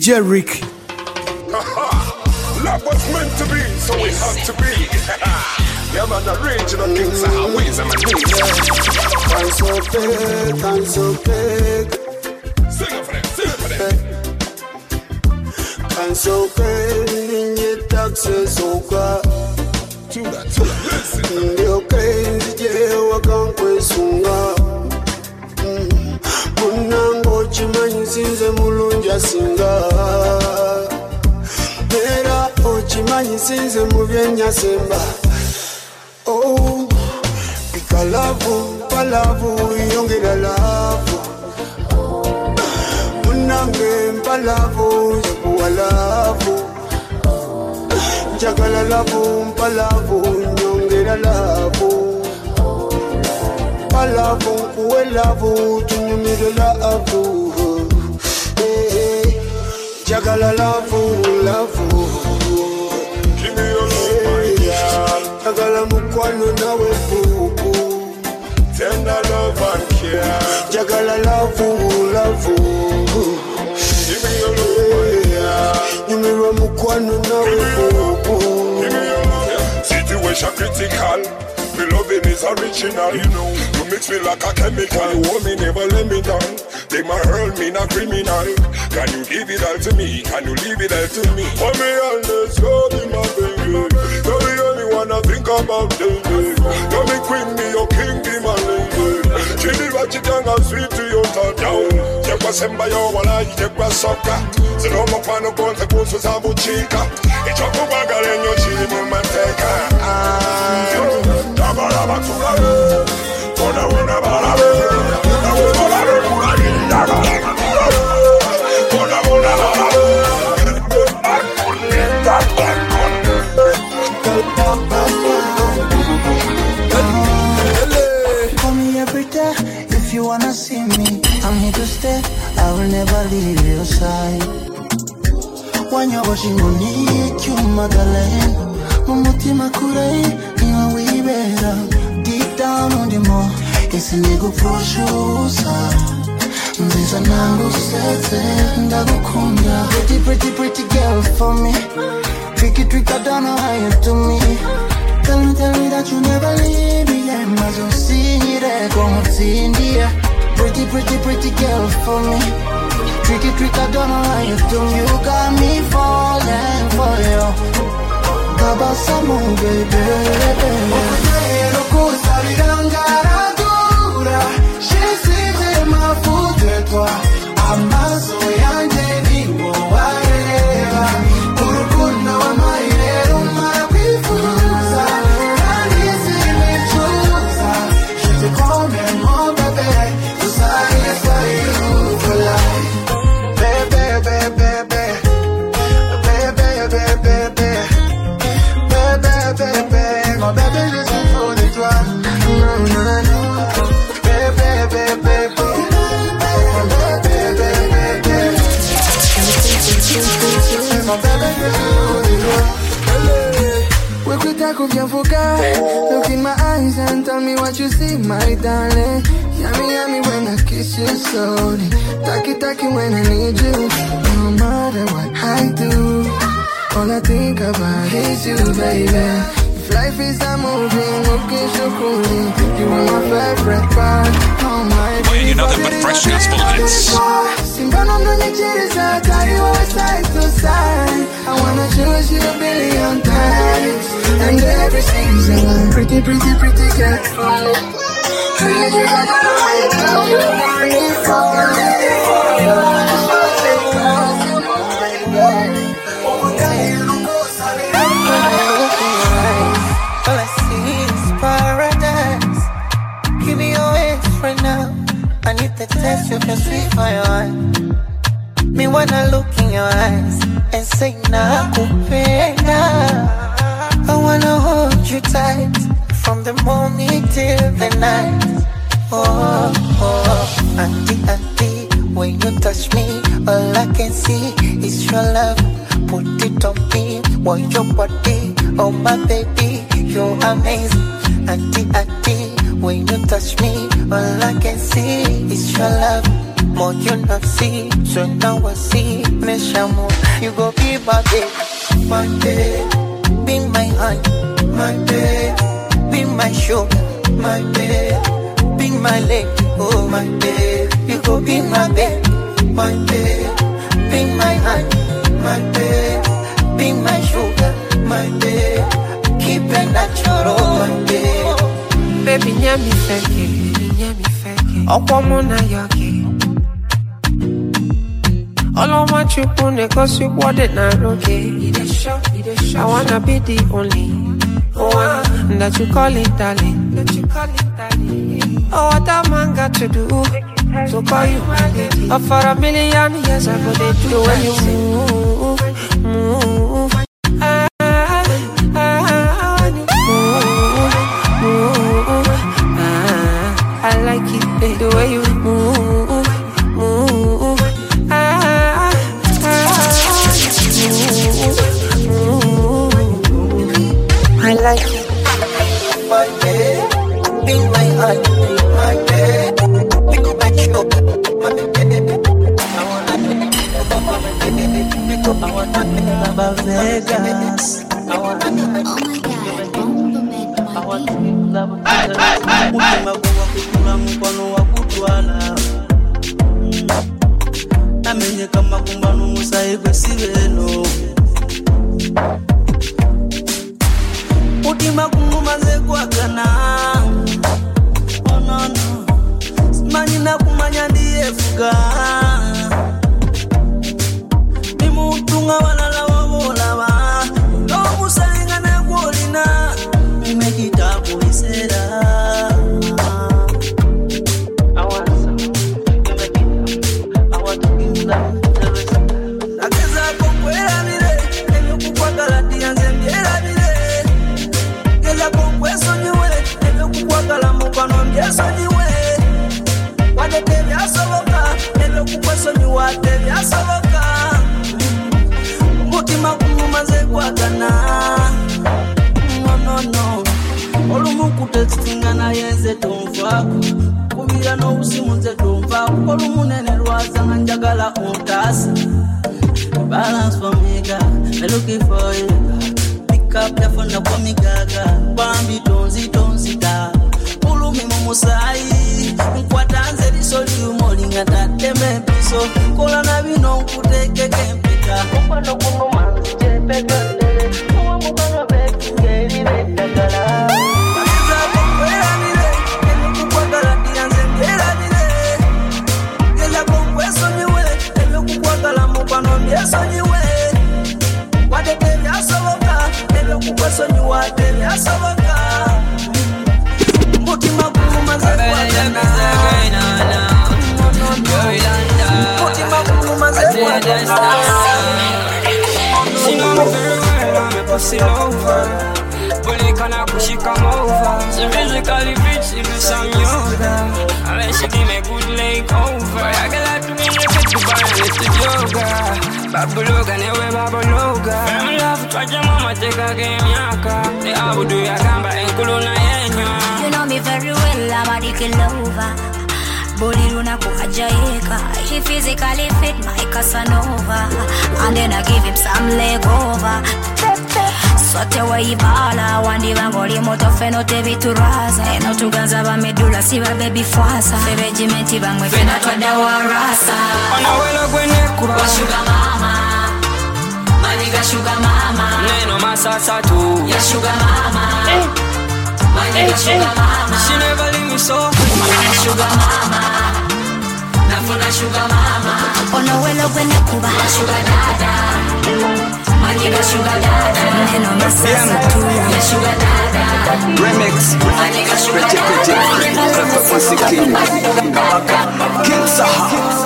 DJ Rick. Love was meant to be, so we have to be. Yeah, man, the original kings are ways and needs. I'm so big, I'm so big. Sing it for them, sing it for them. I'm so big, in your taxes, so good. To that, listen. Ndio crazy, wakankwessunga. Munango chimanyi sinze mulungi asinga. Era ochimanyi sinze mubyenyasemba. Oh, ikalavu, palavu, yongera lavu. Munange mpalavu, yakuwa lavu. Njagala lavu, mpalavu, nyongera lavu. Palavu, nkuwe lavu, tunyumire lavu. Njagala lavu, lavu. Give me your love, Njagala mukwano nawe fuku. tender love and care. Njagala lavu, lavu. Give me your love, Nyumire mukwano nawe fuku. give me your love. Situation critical. Me loving is original, you know. You mix me like a chemical. You hold me, never let me down. They might hurt me, not criminal. Can you give it all to me? Can you leave it all to me? Hold me on, let's go, be my baby. You're the only one I think about, baby. You're me queen, me your king, be my lady. Chili ratchet young and sweet to your top down. Jekwa semba yo wala, jekwa soka. Zero mo pano konte kusu sabu chika. Ichoko bagalenyo chili mo manteka. Call me every day if you wanna see me. I'm here to stay. I will never leave your side. When you're washing on it, you Magdalene. Mumutima kure, niwa wibera. Deep down on the more, it's a nigga proshusa. Mziza nangu sete, ndagukunda. Pretty, pretty, pretty girl for me. Tricky, trick, I don't know how you do me. Tell me that you never leave me. I'm as you see it, come see in the air. Pretty, pretty, pretty girl for me. Tricky, trick, I don't know how you do. You got me falling for you. Tabasamu, baby. Okudero kusabiranga dura. Shisize mafute twa. Amaso yanje ni wareva. Urukundo wa mairero marabifuza. Kanisi mechuza. Shite kome mo bebe. Tusari you for life. Baby, baby, baby. Baby, baby, baby. Bébé, mon bébé, je suis fou de toi. Bébé, bébé, bébé. Mon bébé, je suis fou de toi. Wekuta viens foka. Look in my eyes and tell me what you see, my darling. Yummy, yummy when I kiss you slowly. Taki, taki when I need you. No matter what I do, all I think about is you, baby. If life is a movie, okay, so cool. You are my favorite part. Oh my. Playing you nothing but fresh gospel hits. Simbano no nichiriza, carry you side to side. I wanna choose you a billion times, and every season. Pretty, pretty, pretty girl. Pretty, you got me for all I see is paradise. Give me your hands right now. I need the taste of your sweet fire. Me wanna look in your eyes and say nakupenda. I wanna hold you tight from the morning till the night. Oh, oh, auntie, auntie, when you touch me, all I can see is your love. Put it on me, want your body, oh my baby, you're amazing. Auntie, auntie, when you touch me, all I can see is your love. More you not see, so now I see. pressure more. You go be my baby, my baby. Be my honey, my baby. Be my sugar, my baby. Be my lady, oh my baby. You go be my baby, my baby. Be my honey, my baby. Be my sugar, my baby. Keep it natural, my baby. Baby, nyami feke, Okwamona yoki. All I want you pune cause you want it na okay. I wanna be the only one that you call it darling. Oh, what a man got to do to call you my lady. Oh, for a million years I go they do when you move. I like it the way you move. I like it. My baby, be my honey, my baby. Be my sugar, my baby. I wanna Vegas. I wanna Utima kumaze kwagana. Oh no no. Simani na kumanya ndiye fuga. Mimutunga walala wabolaba. No musalinga na kuolina. Nimekita kuisera. I want to give you that. Nakeza kukwela mire. Nyo kukwagala dianze mjera mire. Kweso niwe, ebe kukwagala mukano mbyeso niwe. Wadete byasoboka, ebe kukweso niwate byasoboka. Mutima kumumaze kwagana. No. Olumuku tekitinga na yenze tonfaku. Kubira no usimu nze tonfaku. Olumunene lwaza nga njagala ontasi. Balance for me, girl. I'm looking for you, girl. Up there for the woman gaga, Bambi tonzi da. Ulu mi mumusai, nkwatanze disoli umolinga tateme piso. Kola na bino kuteke kempika. Kupano kuno manzi jepe gandele, kuwa mukano beki ngeri betagala. Kaliza kukwela mire, kene kukwagala dianze ngera mire. Kela kukweso niwe, ebe kukwagala mukano mbyeso niwe. Wadete byasoboka, ebe kukweso niwate byasoboka. Mutima kumaze kwagana. Mutima kumaze kwagana. She know me very well, I'm a pussy lover. Bully can I push she come over. She physically fit, she do some yoga. And then she give me good leg over. I get like to me, you fit to buy a little yoga. Babuloga, newe babuloga. I'm love, try your mama, take a game, yaka. The abu do ya gamba, and kuluna yenyo. You know me very well, I'm a dicky lover. Body runa kuhajaika. He physically fit, my Casanova. And then I give him some leg over. Sote wa ibala, wandi bangoli moto feno tebi turaza. Eno tuganza ba medula, si ba baby fwasa. Febe jimenti bangwe fena twada wa rasa. Ona welo gwene kuba Sugar mama, maniga sugar mama. Neno masasa tu Ya sugar mama, maniga sugar mama. She never leave me so. Sugar mama, nafuna sugar mama. Ona welo gwene kuba sugar dada. Maniga sugar dada. Neno masasa tu ya sugar dada. Remix, pretty, clever pussy king, King Saha.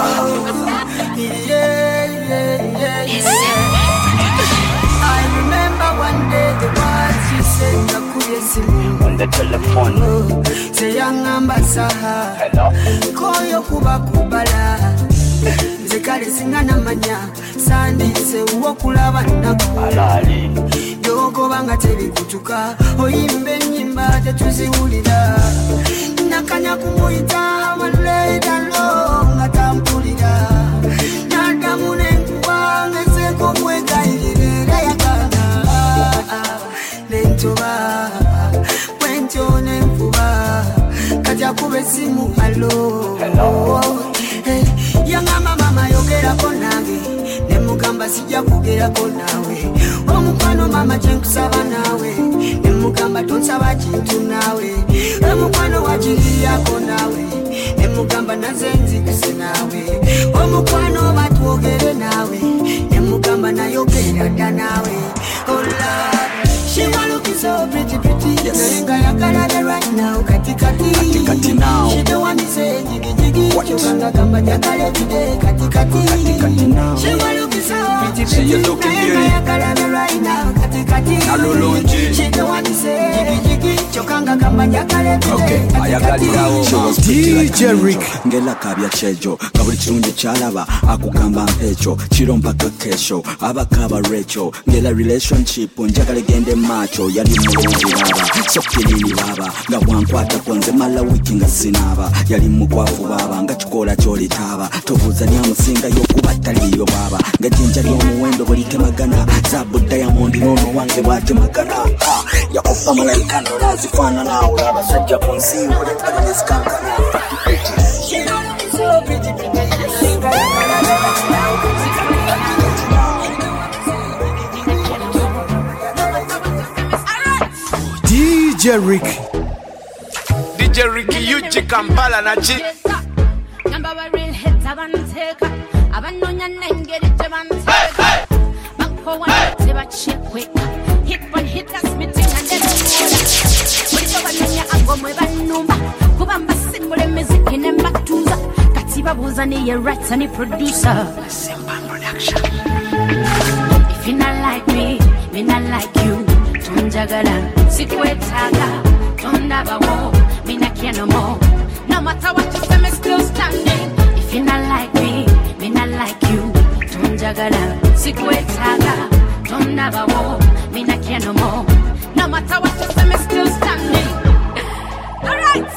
I remember one day the words you said on the telephone. Seyangamba saha. Hello. Koyo kuba kubala. Zekale singana manya. Sandi se uwo kulaba nako. Alali. Yoko banga tebi kutuka. Oyimbe nyimba tetuziwulira. Nakanya kumuita waleda lo ngatampulira. Nadamu nenkuwa simu hello hey yanga mama yogera konange nemugamba sijja kugera konawe omukwano mama chenkusaba nawe nemugamba tonsaba kintu nawe omukwano wajiriya konawe nemugamba nazenzi kusinawe omukwano batwogere nawe nemugamba nayogera dda nawe oh love she wanna look so pretty yes ngayagala right now katikati now she don't want me say jiggy chokanga kamba nyakale today katikati now she wanna look so pretty see you looking ngayagala right now katikati she don't want me say jiggy chokanga kamba nyakale today katikati DJ Rick ngela kabya chejo kabuli kirungi kyalaba akugamba mpecho chirompaka kesho abakaba recho ngela relationship njagala gende macho yali mulungi baba sokinini baba nga bwankwata konze mala wiki nga sinaba yali mukwafu baba nga kikola kyolitaba tobuuza nyamusinga yokubataliyo baba nga jinja lyomuwendo bulitemagana zabu diamond nono wange bwatemagana yakufa malayika nolazifana nawe abasajja ku nsi olekalinezikankana DJ Ricky Yuji Kampala nachi Number one real hits abanteka abanonya nengeri tebanteka Bako one teba chekwe Hit one hit us meeting and then Mulito banonya agomwe banumba Kubamba simule miziki nembatuza Katiba buza ni ye writer and producer Simba production If you not like me not like you Tunjagala sikwetaga Tondabawo me not care no more No matter what you say me still standing If you not like me not like you Tunjagala sikwetaga Tondabawo me not care no more No matter what you say me still standing Alright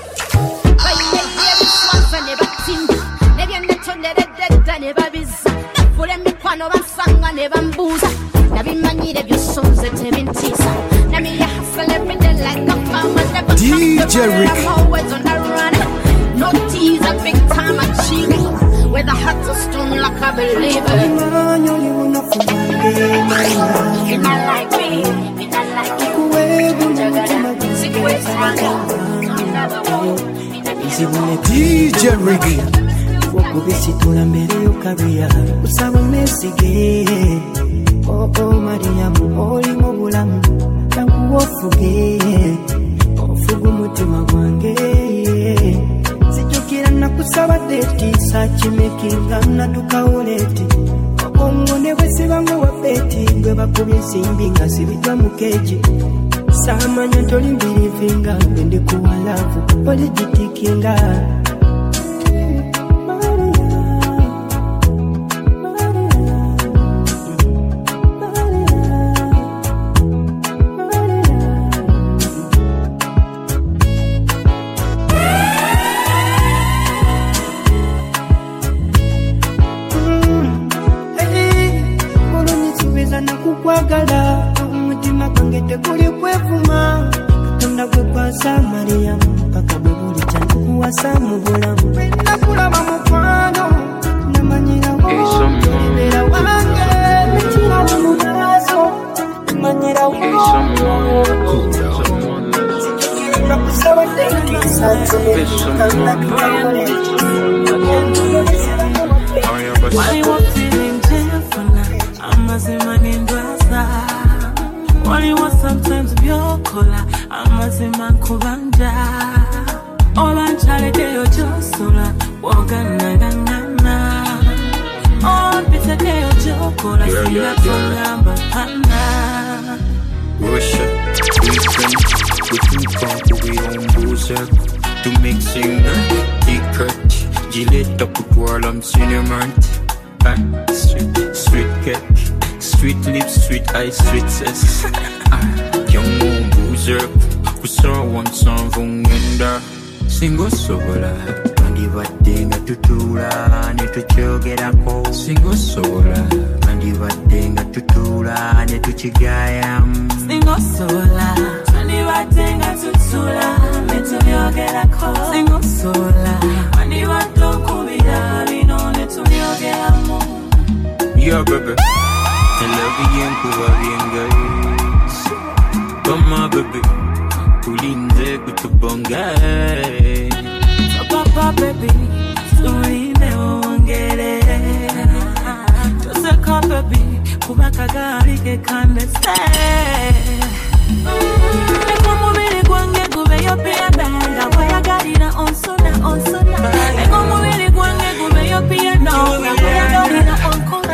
Never never never biza Nafule mikwano bansanga ne bambuza Nabimanyire byosonze tebintisa Nami ya hustle every day like a farmer never DJ Rick I'm always on the run No tease a big time achieving With a heart to stone like a believer You not like me, you not like you Jagara, secret DJ Rick Wakubisitula mbere yokabya usaba mesige Mariamu oli mu bulamu takuwofuge ofuga umutima gwange sijukira nakusaba deti sakimekinga natukawuleti omwone bwesibango wa beti gwe bakubye ensimbi nga sibitwa mu keji samanya tolimbirivinga gwe ndi kuwalavu oligitikinga kwagala umutima gwange teguli kwevuma katonda gwe kwasa Mariamu mpaka bwe buli kyankuwasa mu bulamu nakulaba mukwano namanyira ibera wange nekiraba mu maaso manyira nakusaba tekisa Wali was sometimes byokola amazima kubanja Olanchale deyo josola wogana gangana Pita deyo jokola sila tolamba hana Russia, we can pump we own boozer to make singer, T-Kurt, Gillette up with Warlam Cinnamon Sweet cake, sweet lips, sweet eyes, sweet cess Young old boozer, we saw one song from Winda Single sola, Mandi Vadenga tutula, netu chogera ko Single sola, Mandi Vadenga tutula, netu chigayam Single sola, Mandi Vadenga tutula, netu tuyogerako singosola andibatto kubira bino ne tubyogeramu. Yeah, baby, I love you and kuba bien guys. Toma baby, kulinze kutubonga. Papa baby, suine ongere. Toseka baby, kuba kagari ke kande stay. Eko mubiri gwange gube yo pia banga, waya gari na onsona. Eko mubiri gwange gube yo pia no, waya gari na onkora.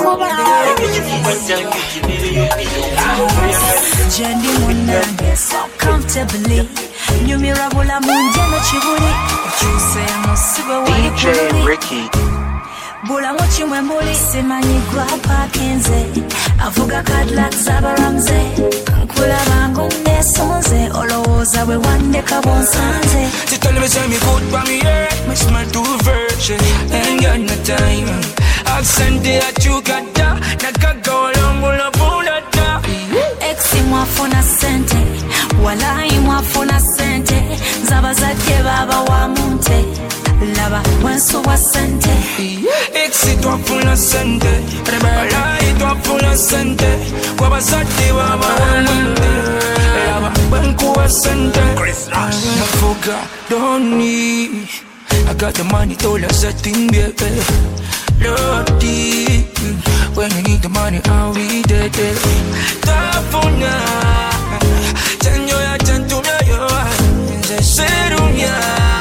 Jendi munange comfortably nyumirabula munjana chibuli chuse musibe wali DJ Ricky bula mochimwe mbuli simanyi grandpa kenze avuga Cadillac zabaramze nkula bangu nesonze olowooza bwe wandeka bonsanze. She tell me say me good for me, yeah. My smile too virgin, ain't got no time. Accente a chukata, nakaga olongola bulata. Exi mwafuna sente, walai mwafuna sente. Zabazadde baba wa munte, laba wensu wa sente. Exi twafuna sente, walai twafuna sente. Wabazadde baba wa munte, laba wenku wa sente. I forgot, don't need. I got the money, told us that thing, baby. Lordy, when you need the money, I'll be there. Tafuna, chanyo ya chantumya yo, serunya,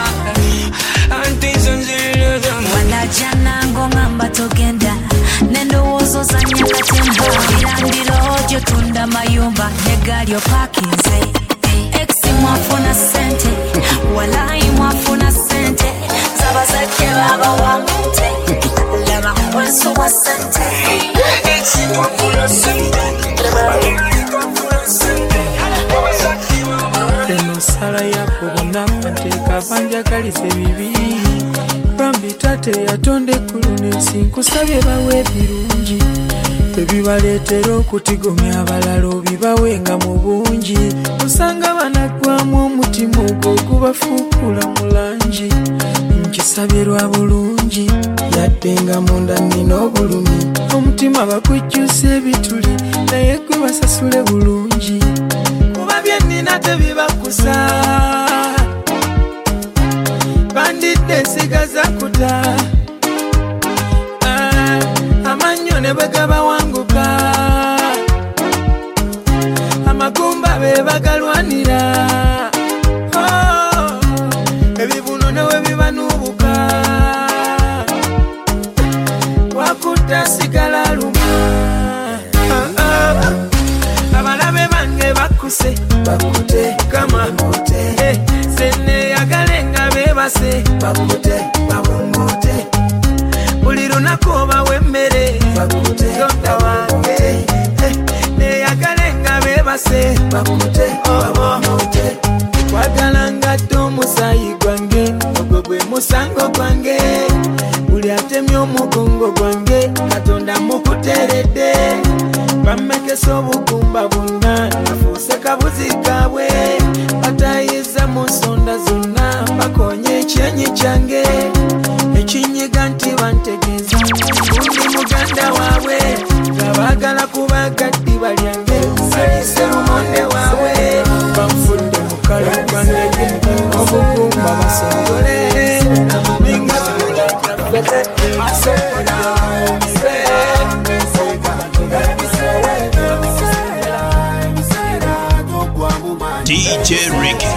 antisanzile zangu. Wanajana ngongamba togenda, nendowoozo za nyakatemba. Birangiro ojo tunda mayumba, negalyo parkinze. Exi mwafuna sente, walai mwafuna sente. Zabazadde baba wa munte, laba wensu wa sente. Exi twafuna sente, walai twafuna sente. Wabazadde baba wa munte. Eno sala yako bonapa nteeka banjagalise bibi. Bambi tate yatonde kulunensi nkusabye bawe ebirungi. Ebibaleetera okutigomya abalala obibawenga mu bungi. Osanga banagwamu omutima ogwo gubafuukula mu langi. Nkisabye lwa bulungi yadde nga munda nnina obulumi. Omutima bakujjusa ebituli naye gwe basasule bulungi. Kuba bye nnina tebibakusa bandidde nsigaza kuta. Amannyo ne bwe gabawanguka amagumba be bagalwanira. Ebibuno ne we bibanuubuka wakutta sigala luma. Abalabe bange bakuse bakute kama mote. Sene yagalenga bebase bakute babungote. Buli lunaku obawa emmere bakute tonda wange. Neyagalenga bebase bakute babungote. Kwagala ngatto omusaayi gwange ogwo gwe musango gwange. Buli atemye omugongo gwange Katonda mukuteredde. Bamekesa obugumba bwonna nafuuse kabuzi kaabwe. Batayiza mu nsonda zonna bakonye ekyenyi kyange. Ekinyiga nti bantegeeza gundi muganda waabwe. Gabaagala kubaga ddiba lyange salise lumonde waabwe. Banfudde mukalo gwange obugumba basongole. Ninga DJ Ricky.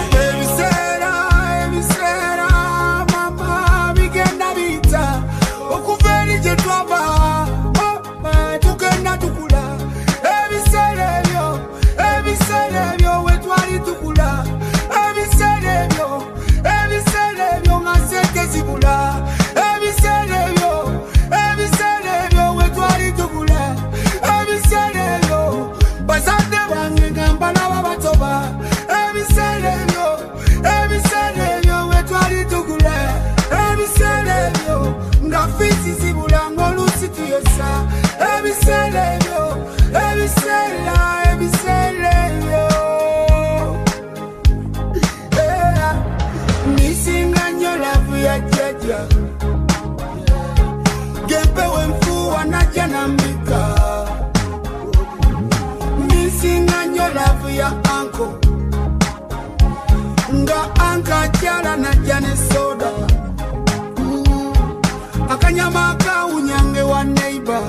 Yambika. Missing on your love, your uncle. Nga anka jala na jane soda. Akanyama ka unyange wa neighbor.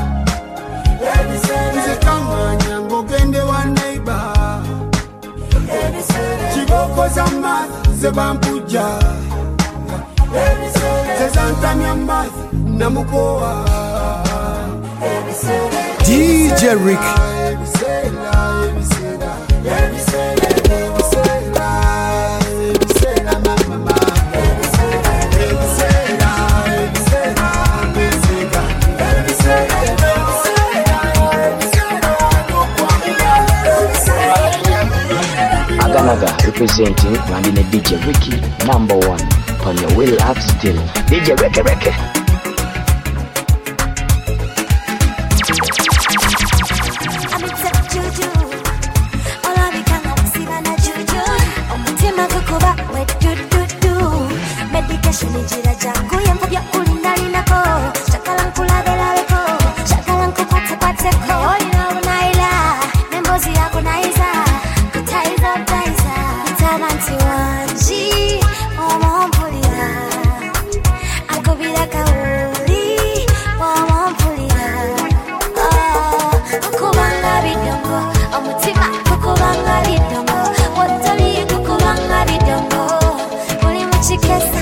Nzekanga nyango gende wa neighbor. Chiboko za mazi zebampuja. Zezanta nyamazi na mukoa. DJ Rick. Aganaga representing Landine DJ Ricky #1 on your will up still. DJ Ricky. Nijira jangu yempo bya kulindali nako chakala nkulabela leko chakala nkupate pateko olina unaila nembozi yako naiza kutaiza utaiza itamanti wanji omompulira akubira kauli omompulira kukubanga bidongo omutima kukubanga bidongo wotoli kukubanga bidongo uli muchikesa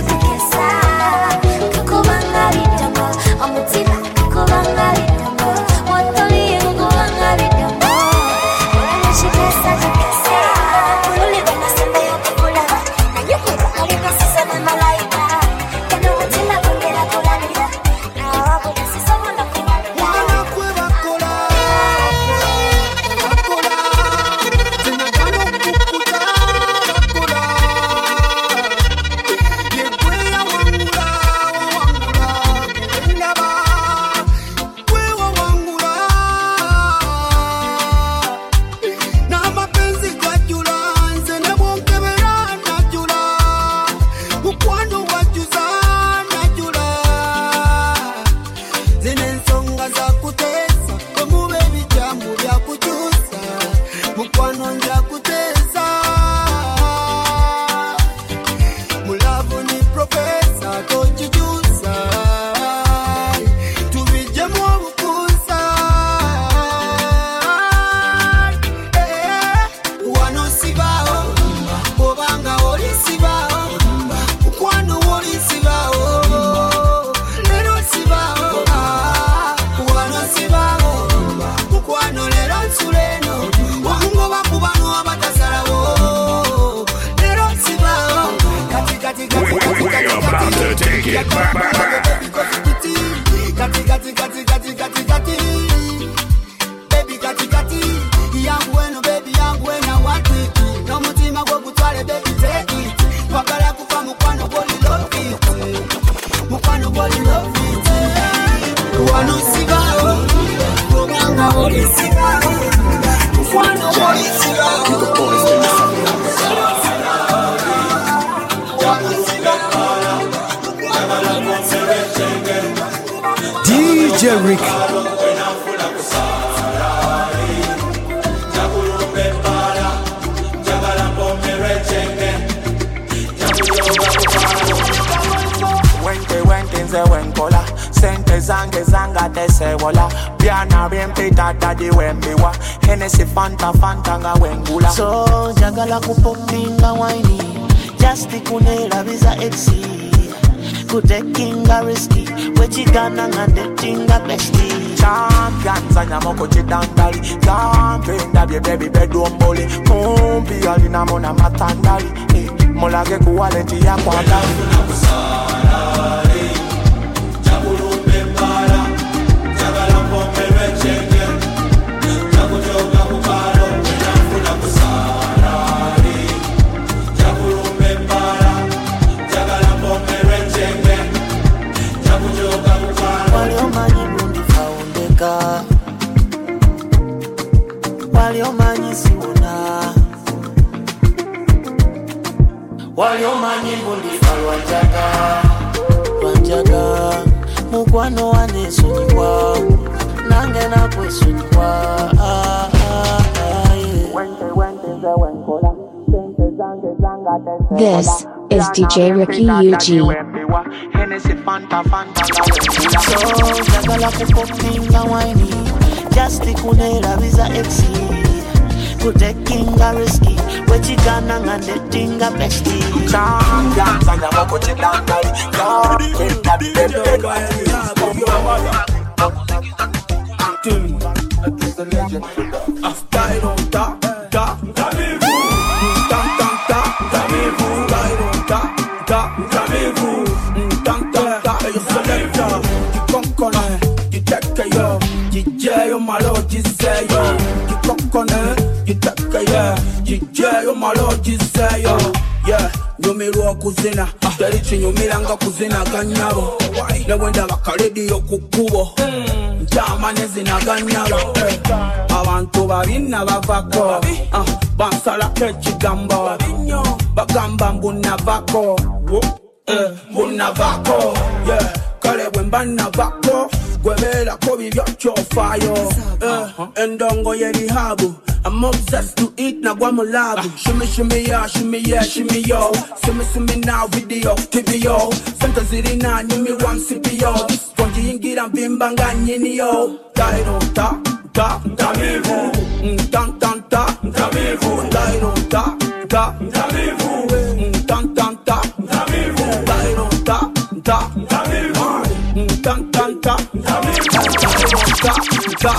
DJ Rick. Wenkola sente zange zanga tesewola piana bimpita tadi wembiwa Hennessy fanta nga wengula so jagala kupopinga waini just kunela biza exi kutekinga risky wechigana ngandetinga bestie champions anyamoko chidandali kampenda bye baby bedombole kumbi alina mona matandali molage kuwaleti ya kwandali waliomanyi siwona waliomanyi mbundifa lwanjaga mukwano wanesonyiwa This is DJ Ricky UG. So, jagala kupopinga wine, just kunera visa exi. Kutekinga risky, wechigana ngande tinga bestie. Changa, zanya moko chidanga, ya, kenda bebe. Style on top, top, nyumirwa kuzina terichi nyumiranga kuzina ganyabo newenda bakalediyo kukubo njama nezina ganyabo abantu babina bavako bansalako ekigambo bagamba mbunavako mbunavako kale bwemba navako gwebeerako bibyo kyofayo endongo y'ebihabu I'm obsessed to eat na guamulabu. Shimmy, shimmy, yeah, shimmy, yeah, shimmy, yo. Shimmy now, video, TV, yo. Santa Zirina, you me one CPO. This spongy ingira bimbanga nyini, yo. Dairo, ta, tamivu. Tan, tamivu. Dairo, ta, tamivu. Tan, tamivu. Dairo, ta, tamivu. Tan, tamivu. Dairo, ta,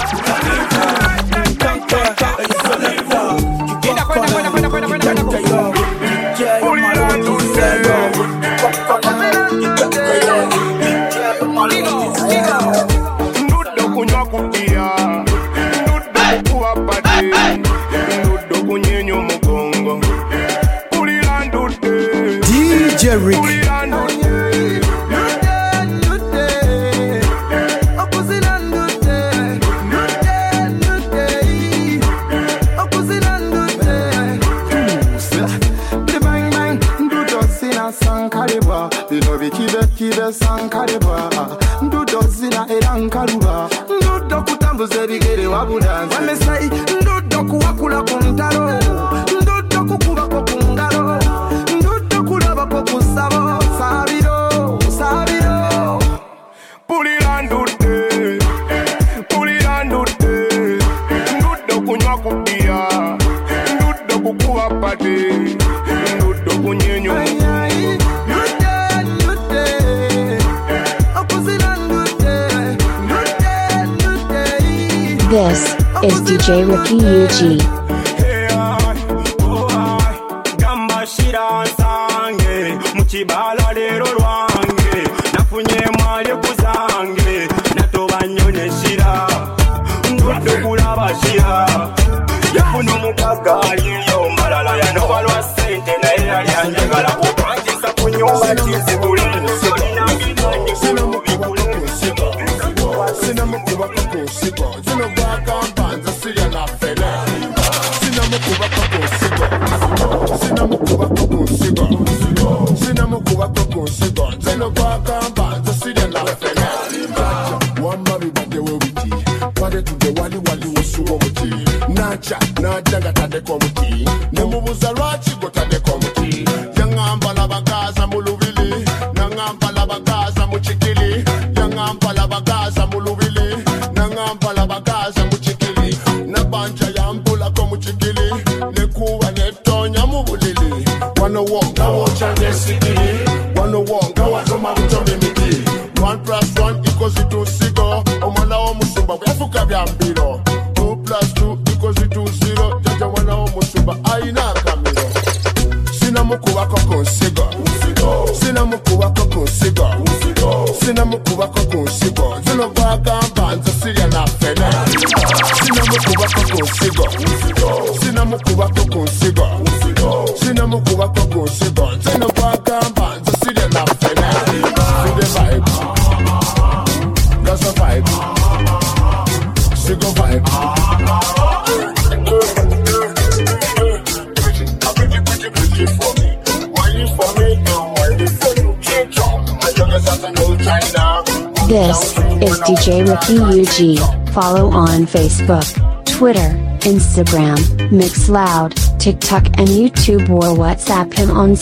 DJ Rick. Kibe sankariba ndudo zina erankaruba ndudo kutambuza ebigere wabulanze wamesai ndudo kuwakula ku ntalo ndudo kukubako ku ngalo ndudo kulabako ku ssabo sabiro pulira ndude ndudo kunywa ku bia ndudo kukuba pate ndudo kunyenyo This is DJ Ricky UG. Gamba shira sange, muchibala lero rwange, nafunye mwale kuzange, natoba nyone shira, ndudu kulaba shira, yafuno mukaga aliyo, malala ya nobalwa sente na ila lianjagala kupangisa kunyumba tizi buli, solina minani kulo mubikule kusiba, sina mkuba kukusiba, zino baka mbanza siya na fele, sina mkuba kukusiba, sina mkuba kukusiba, sina mkuba kukusiba, zino baka mbanza siya na fele, wamba bibade wewiti, pade tude wali wosuwa muti, nacha gatade kwa muti, nemubuza lwachi gotade kwa muti, yangamba labakaza mulubili, nangamba labakaza muchikili, yangamba labakaza mulubili, nangamba labakaza muchikili, nabanja yambula kwa muchikili, nekuwa netonya mubulili, wanawonga wocha nesikili, wanawonga watoma mtome miki, 1+1 equals 2 sigo, omwana omusumba byafuka byambiro, 2+2 equals 0, jaja wana omusumba aina kamiro, sina mukuba koko nsigo, sina mukuba koko nsigo, sina mukuba koko nsigo, zino bagamba nze sirya na fene, sina mukuba koko nsigo, sina mukuba koko nsigo, sina mukuba koko nsigo, zino bagamba nze sirya na fene, see the vibe, that's a vibe, sigo vibe. This is DJ Ricky UG. Follow on Facebook, Twitter, Instagram, Mixloud, TikTok and YouTube or WhatsApp him on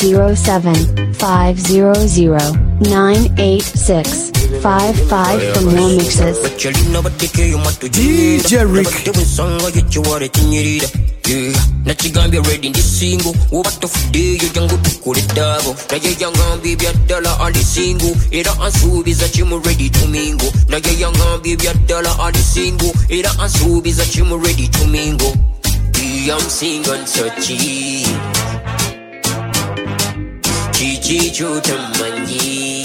07-500-986-55 for more mixes. DJ Rick. Nachigambye ready ndi single wobato fudeyo jangu tukole dabo naye yangambye byaddala ali single era ansuubiza kimu ready to mingle naye yangambye byaddala ali single era ansuubiza kimu ready to mingle. I'm single so chi chutamanyi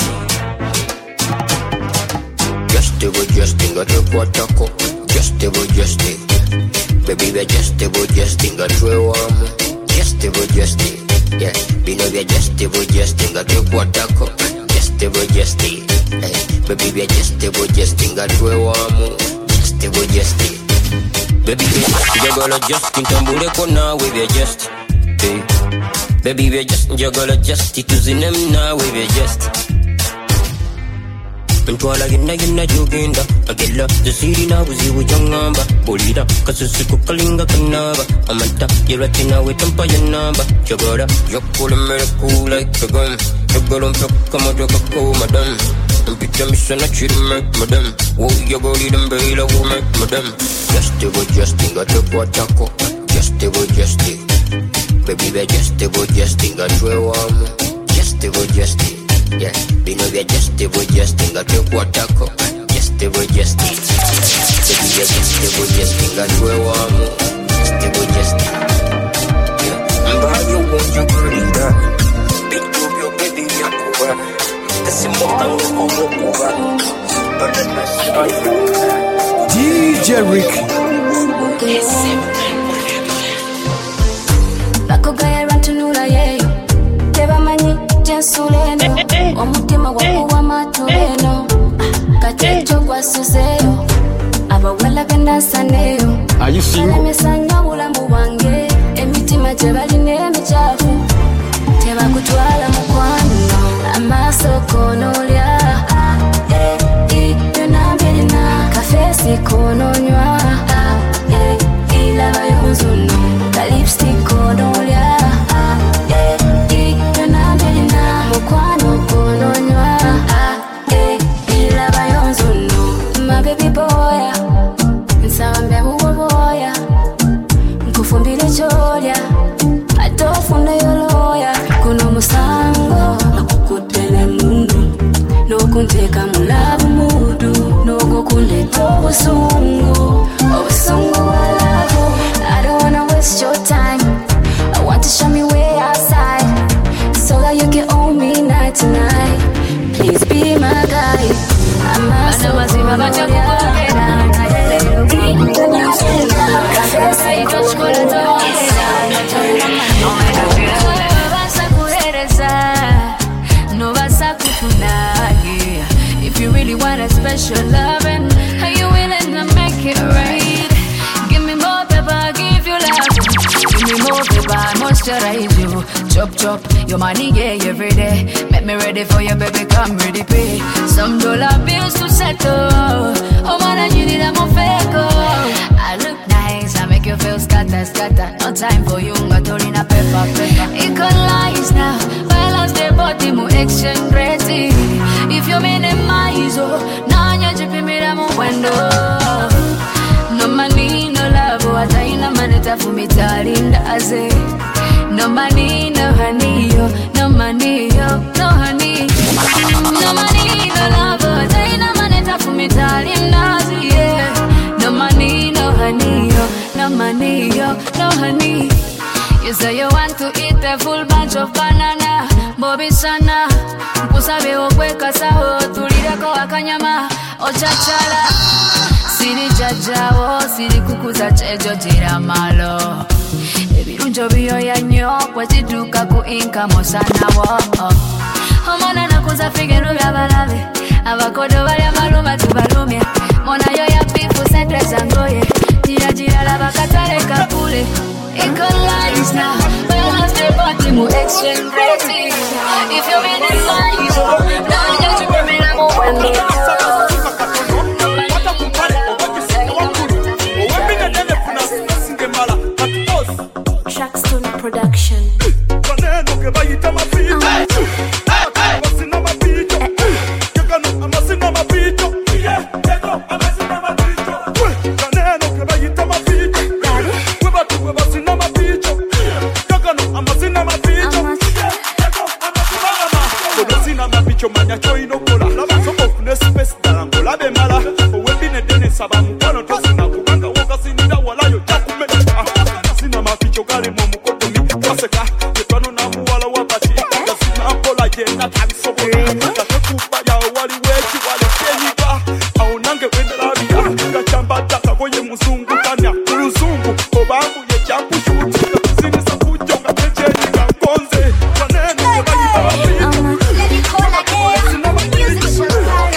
just got a quatako just baby we just got a warm just yeah bino we just got a quatako just hey baby we just got a warm just baby jagala just intambule kona we just hey baby we just jagala just tuzinem na we just Ntwala gina jogenda agella zisiri na buzibu jangamba bolida kasusiku kalinga kanaba amata yeratina we tampa yanamba jagala yakula miracle like a gun jagala mpaka mojoka ko madam mpita misana chiri make madam wo yagoli dambela wo make madam just got a quatako just baby we just got a warm just yeah, bino we just got a quatako just baby we just got a warm just yeah mba you want your girl that big up your baby yakuba kasimba kuba but DJ Rick. Bakugaya rantunula yeyo tebamanyi jensuleno omutima wakuwa matuleno katecho gwasuzeyo abawala bendasaneyo alemesanya bulamu bwange emitima gyebalina emicafu tebakutwala mukwano amaaso konolya yonambirina kafesi kononywa ilaba yonzuno kalipstick konolya mukwano kononywa ilaba yonzuno my baby boy nsawambe buboboya nkufumbire kyolya atofuna yoloya kuno musango akukutele mundu nokunteeka mulabu mudu nokukundeta obusungu walavu. I don't wanna waste your time. I want to show me way outside so that you can own me night to night. Please be my guy. I'm not so if you really want a special loving, are you willing to make it right? Give me more pepper, give you love. Give me more pepper, I moisturize you. Chop, your money, yeah, every day. Make me ready for you, baby, come ready, pay. Some dollar bills to settle. Oh man, I need it, I'm a fake. I look nice, I make you feel scatter. No time for you, I'm in a pepper. Equalize now, balance the body, more exchange rate. If you minimize, now you're dripping me down window. No money, no love, what I know, man, it's for me, darling, that's it. No money, no honey, no money, no honey. No money, no love, what I know, man, it's for me, darling, that's it. No money, no honey, no money, no honey. You say you want to eat a full bunch of banana, Bobby Sana. Kusabe okweka saho tulireko akanyama ochachala siri jajawo siri kukuza chejo tiramalo ebirunjo biyoya nnyo kwekituuka ku income osanawo omwana nakuza figero byabalabe abakodo balya maluma tubalumya monayo ya pifu sente zangoye gira laba katale kakule equalize now balance the body mu exchange rate if you mean it nice now you to bring me up when Shaxton Kanya, Luzungu, Obambu, Yampu, Shutika, Sinisa Pujonga, Tejenga, Konze, Wanene, Let it go like music show.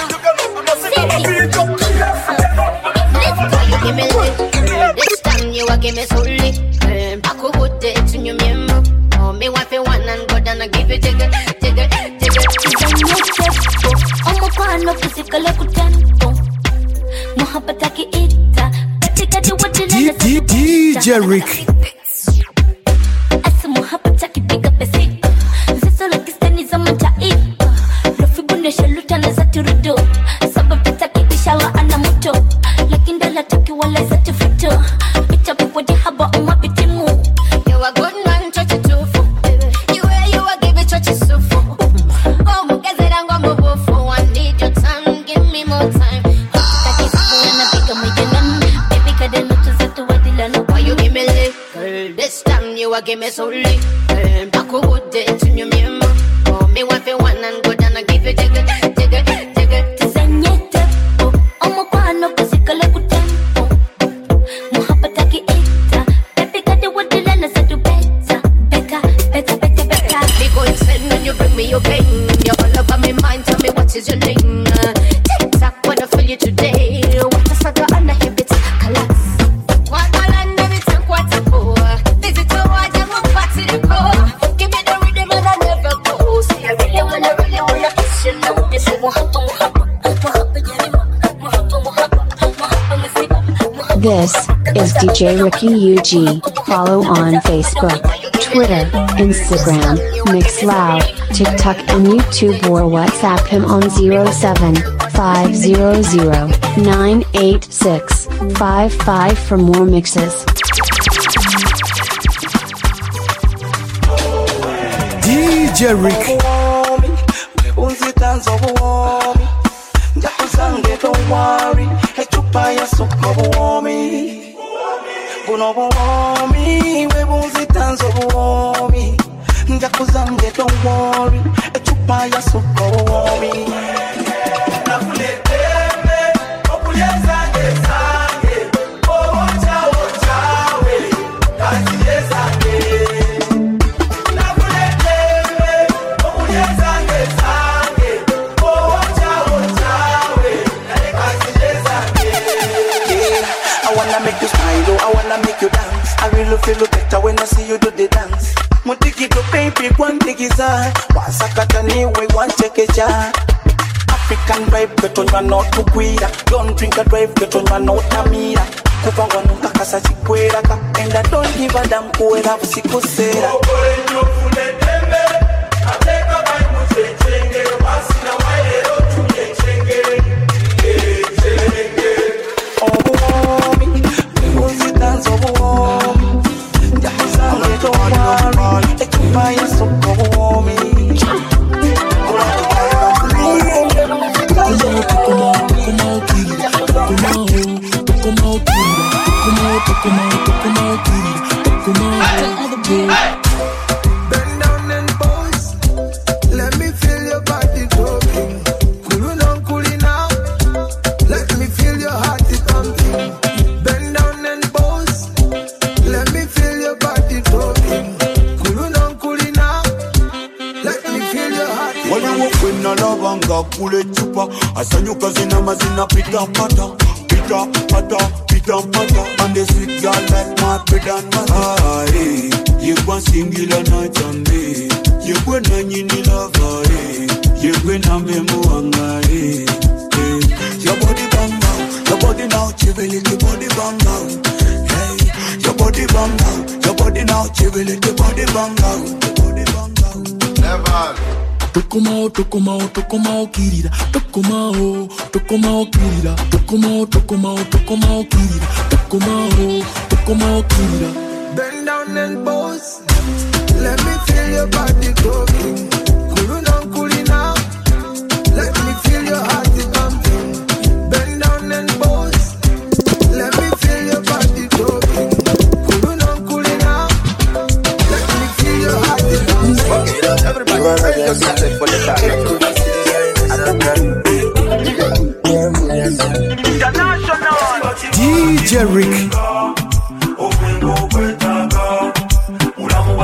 Give me lit. This time you are give me so lit. Back who would it to your memo? Oh, me wife one and go down and give it jigger. I'm a fan of physical tempo. Mohabbataki ita. DJ Rick. Asa mohabbataki piga pesi. Sasa la kistani za mtai. Rafi bunde shaluta na zaturudo. Sabab tataki ishala ana moto. Lakini dala taki wala zatu fito. Itabu wadi haba umabitimu. You a good man, touch it too full. You a give it touch it so full. Oh, mugazera ngombo bofu. I need your time, give me more time. Taki siku na piga mwigenan. Baby kada nutu zatu wadila no. Why you give me lit? Girl, this time you a give me so lit. Baku would it in your memo. Oh, me wife one and go down and give it jigger. Tizanyete. Oh, mo kwano physical tempo. Mohabbataki ita. Baby kada wadila na zatu better. Be going send when you bring me your pain. You're all over my mind, tell me what is your name. Tick-tock, wanna feel you today. What a saga and a habit, collapse. What a land, every time, what a pour. This is how I am, I'm party to go. Give me the rhythm and I never go. See, I really wanna kiss you now. This is This is DJ Ricky UG. Follow on Facebook, Twitter, Instagram, Mixcloud, TikTok and YouTube or WhatsApp him on 07-500-986-55 for more mixes. DJ Rick. Don't worry, hey chupa ya soko buomi. Buno buomi, we bunzi tanzo buomi. Njakuzange don't worry, hey chupa ya soko buomi. Nakuleteme, opulezange sange, ocha we, kaziye sange. Nakuleteme, opulezange sange, ocha we. I wanna make you smile, oh, I wanna make you dance. I really feel better when I see you do the dance. Mutiki to baby, one tigiza. Wasakata niwe, one chekecha. African vibe, get on your not to queer. Don't drink a drive, get on your not a mira. Kupa wanuka kasa chikwera ka. And I don't give a damn kuera vsikusera. Bend down and pose. Let me feel your body talking. Coolin' on, coolin' out. Let me feel your heart pumping. Bend down and pose. Let me feel your body talking. Coolin' on, coolin' out. Let me feel your heart pumping. When you walk in a love and go kule chupa, asanyuka zina mazina pita pata. And the sweet girl like my bread and butter. Aye, you want singular night and day. You want a nini lover, you want a memoanga. Your body bang out, your body now chivili, your body bang out. Hey, your body bang out, your body now chivili, your body bang out, your body bang out. Never. Tokomao, kirira. Tokomao, kirira. Tokomao, kirira. Tokomao, kirira. Bend down and pose. Let me feel your body talking. Coolin' on, coolin' out. Let me feel your heart pumping. Bend down and pose. Let me feel your body talking. Coolin' on, coolin' out. Let me feel your heart pumping. Everybody, for the DJ Rick.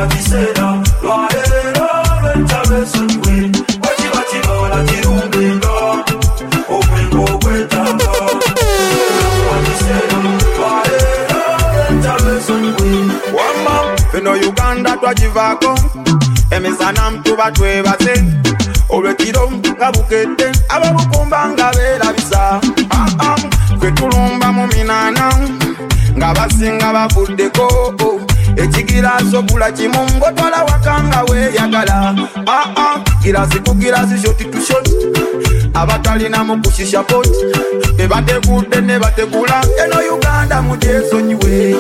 watisera lwaleero lwentabesonyiwe wakibakibaola kirumbenga omwengo ogwetanga watisera lwaleero lwentabesonyiwe wamba fino Uganda twagivako emisana mtuba twebaze olwekiro nga bukedde ababukumba nga beerabisa ffe tulumba mu minaana nga basinga bavuddeko ekigiraasi ogula kimu ng'otwala waka nga weeyagala girasi ku girasi shoti tu shoti abatalinamu kushisha poti bebategudde ne bategula eno Uganda mugyesonyiwe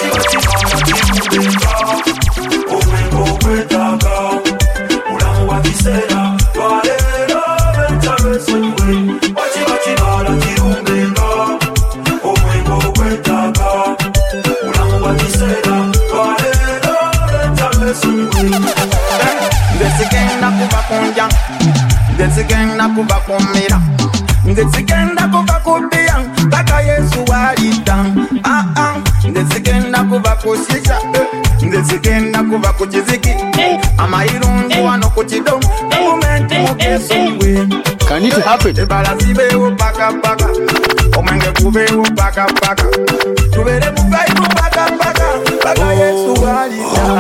omwengo ogwetaaga mulamu wa kiseera lwaleero lwentabesonyiwe wakibakibala kirumbenga omwengo ogwetaaga mulamu wa kiseera lwaleero lwentabesonyiwe nze sigenda kuva kunja nze sigenda kuva kumira nze sigenda kuva kubbiya paka Yesu walidda nze sigenda kuva kushisha nze sigenda kuva ku kiziki amayirungi wano ku kidomo emumenti mugesonyiwe ebala zibeewo pakapaka omwenge gubeewo pakapaka tubeere mu vaibu pakapaka paka Yesu walidda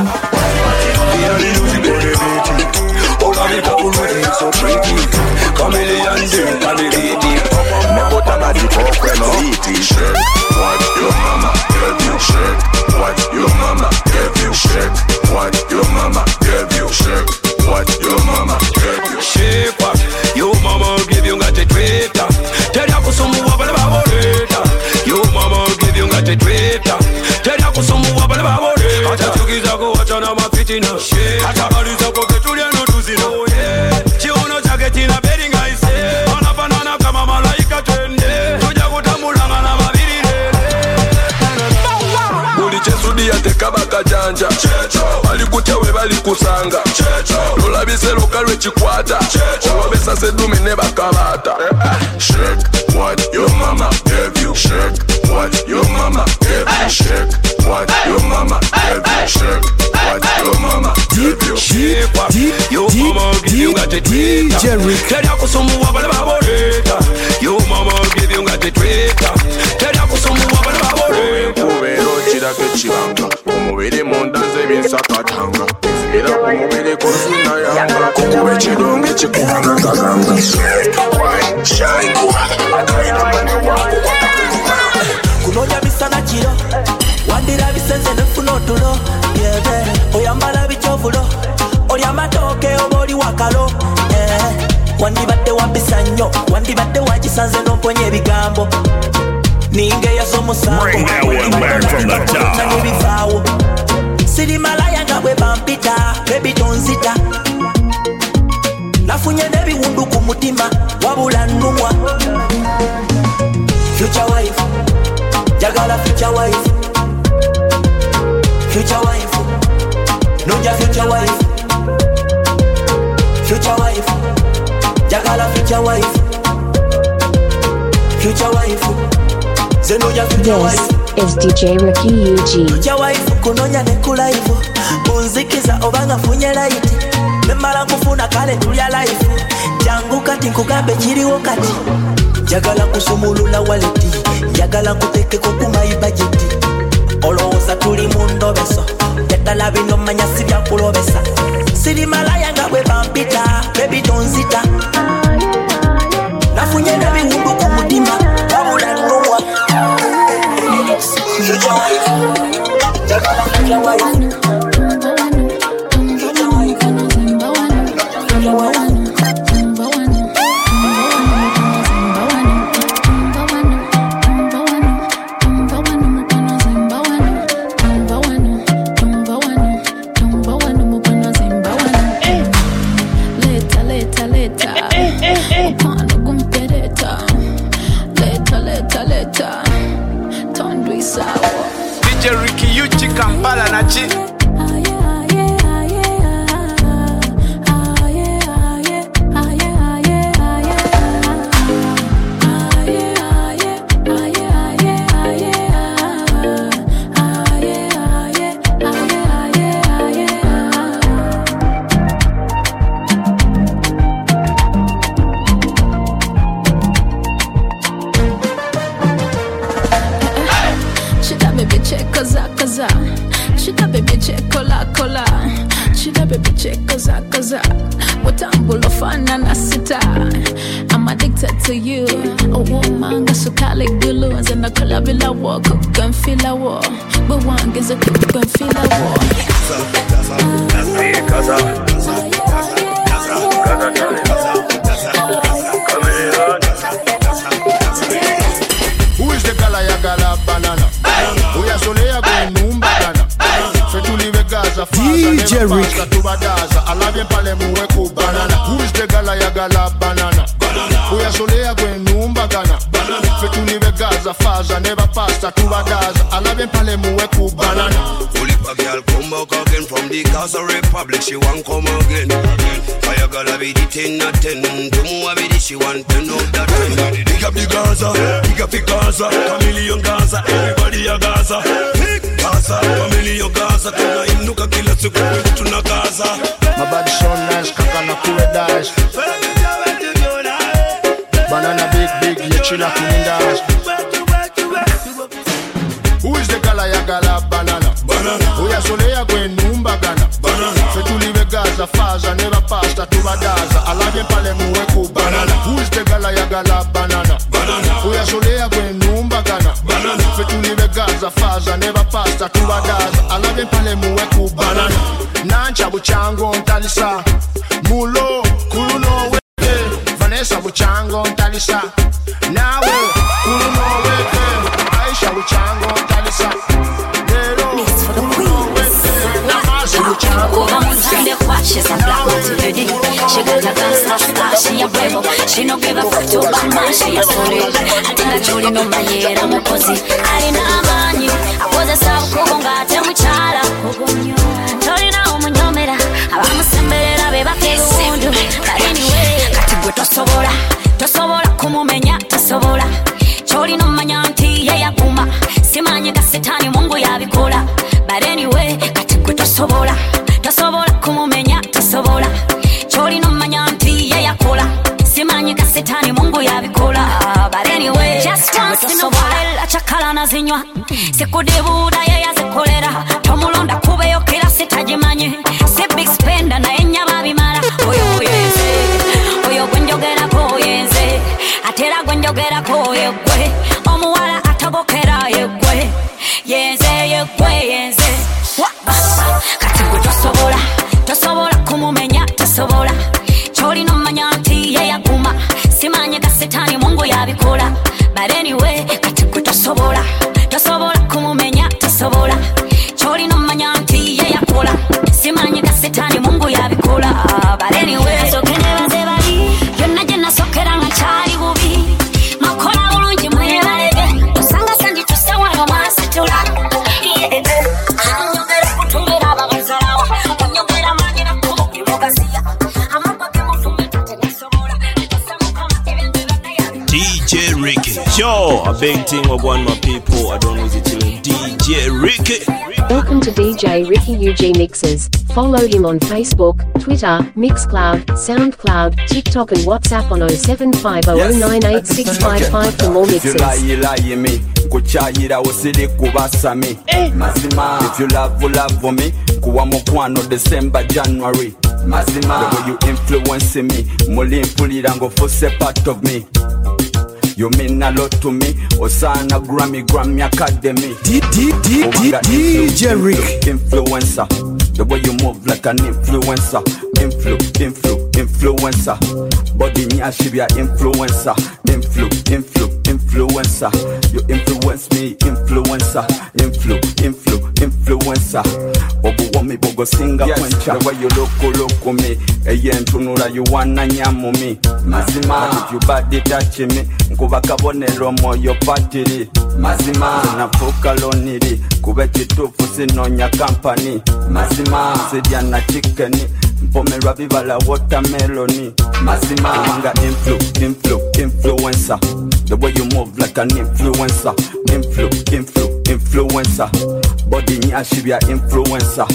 so pretty, chameleon day, chameleon. Me put a body talk when I eat it. What your mama gave you, shake. What your mama gave you, shake. What your mama gave you, shake. What your mama gave you, shake. What your mama give you, got a Twitter. Tell you some more about it. Your mama give you, got a Twitter. Tell you some more about it. I just took it to go watch on my fitting up. Shake. I just got it to go get to the no to see no. In a bedding I say Ona banana kama malaika twende Tuja kutamulanga na mabirire Uli chesudia tekabaka janja Balikutewe balikusanga Lola biselo kalwe chikwata Owabesa sedume neba kabata Shake what your mama gave you Shake what your mama gave you Shake what your mama gave you Shake what your mama gave you Shake what your mama gave you Got it DJ Rick Tell you kusumu wabale baboreta Your mama gave you got it Rita Tell you kusumu wabale baboreta Kubero chirake chibanga Umubiri mundanze binsakatanga Era umubiri kuzina yanga Kukube chidungi chikuna kaganga Shine Kunonya bisana chiro Wandira bisenze nefuno tulo Oyambala bichovulo Olyamatoke oboli wakalo Wandibadde wambisa nnyo Wandibadde wakisanze n'omponya ebigambo Ninge yazo musango Nibivaawo Siri malaya nga bwe bampita Baby tonzita Nafunye n'ebiwundu ku mutima Wabula nnumwa Future wife Jagala future wife Future wife Nonja future wife Future wife Jagala future wife Future wife Zenoja future wife This is DJ Ricky UG Future wife kunonya nekulaifu Munzikiza obanga funye laiti Nemala kufuna kale tulya life Jangu kati nkugambe kiriwo kati Jagala kusumulula waleti Jagala kuteke kukumayi budgeti Olowooza tuli mu ndobeso Teddala bino manya si byakulobesa Siri malaya nga bwe bampita Baby tonzita Nafunye n'ebiwundu ku mutima Wabula nnumwa Future wife Jagala future wife Future wife Future wife DJ Ricky Uchi Kampala nachi kola Chida baby check kaza Watambulo fana na sita I'm addicted to you A woman gasukale gulu Nzena kola bila wo Kukan fila wo Bawang is a kukan fila wo Who is the gala ya gala banana? Uya solea gwenumba gana Fetuliwe Gaza DJ Rick Tubadaza Alabye pale muweku banana Who is the gala ya gala banana? Uya solea gwenumba gana Fetuliwe Gaza faza Never pasta tubadaza Alabye pale muweku banana A girl come back again from the Gaza Republic. She want come again. Fire girl be the 10 or 10. To move with it, she want 10 out that 10. Big up the Gaza, big up the Gaza. Chameleon Gaza, everybody a Gaza. Gaza, Chameleon Gaza. Tuna inuka kila siku tuna Gaza. My body so nice, kaka na kure dice. Banana big, yeah chilla kunindas. Who is the gala ya gala banana? Uya solea gwenumba gana Fetuliwe Gaza faza Never pasta tubadaza Alabye pale muweku banana Who is the gala ya gala banana? Uya solea gwenumba gana Fetuliwe Gaza faza Never pasta tubadaza Alabye pale muweku banana Nancha buchango ntalisa Mulo kuluno weke Vanessa buchango ntalisa Nawe kuluno weke Aisha buchango ntalisa Over on Sunday, watch she's a black one to the day. She got a gangsta star, she a bravo. She no give a fuck to Batman, she a solid. I think I told you no my year, I'm a pussy. I didn't have you. I was a South Kogonga, tell me chala. Told you now, when you're made I'm a sembera, baby, I can't do. But anyway, got to go to Sobola, como menya, to Sobola. Chori no manyanti, yeah, Puma. Simanya Gassetani, Mungo Yabikola. But anyway, got to go to Sobola, como menya, to Sobola. Chori no manyanti, yeah, Cola. Simanya Gassetani, Mungo Yabikola. But anyway, just once in a while, a chacalana zinua. Sekodebuda, yeah, the cholera. Tomolonda, Kubeyo, Kila Setajimani. Se big spender, na enya babimara. Oyo, yes, oyo, when you get a go, yes. Atera when you get a go, yes. Omuala, Atabokera, yes. Yes, yes. Katibu tosobola, kumumenya tosobola. Chori no manyanti, yeah, Puma. Simanya Gassetani, Mungo Yabikola. But anyway, katibu tosobola, kumumenya tosobola. Chori no manyanti, yeah, Cola. Simanya Gassetani, Mungo Yabikola. But anyway, so can never say bye. You're not gonna sock it on a child movie. Makola won't you move it? Sanga Sandy to someone who wants to laugh. DJ Ricky. Yo, a big thing of one my people. I don't know if it's DJ Ricky. Welcome to DJ Ricky UG Mixes. Follow him on Facebook, Twitter, Mixcloud, Soundcloud, TikTok and WhatsApp on 0750986555 for more mixes. Kuchayira usiri kubasami Mazima If you love me Kuwa mokwano December, January Mazima The way you influence me Muli mpulirango fose part of me You mean a lot to me Osana Grammy Academy DJ Rick Influencer The way you move like an influencer Influencer Body nyashi be a influencer Influencer You influence me Influencer Obuwami bogo singa kwencha The way you look me Eyentunura you wanna nyamu me Mazima If you body touch me Nkuba kabonero moyo patiri Mazima Nafuka loniri Kube chitufu sinonya company Mazima Sidiana chickeni Mpomera viva watermelon Mazima Wanga influencer The way you move like an influencer Influencer Body nyashi be a influencer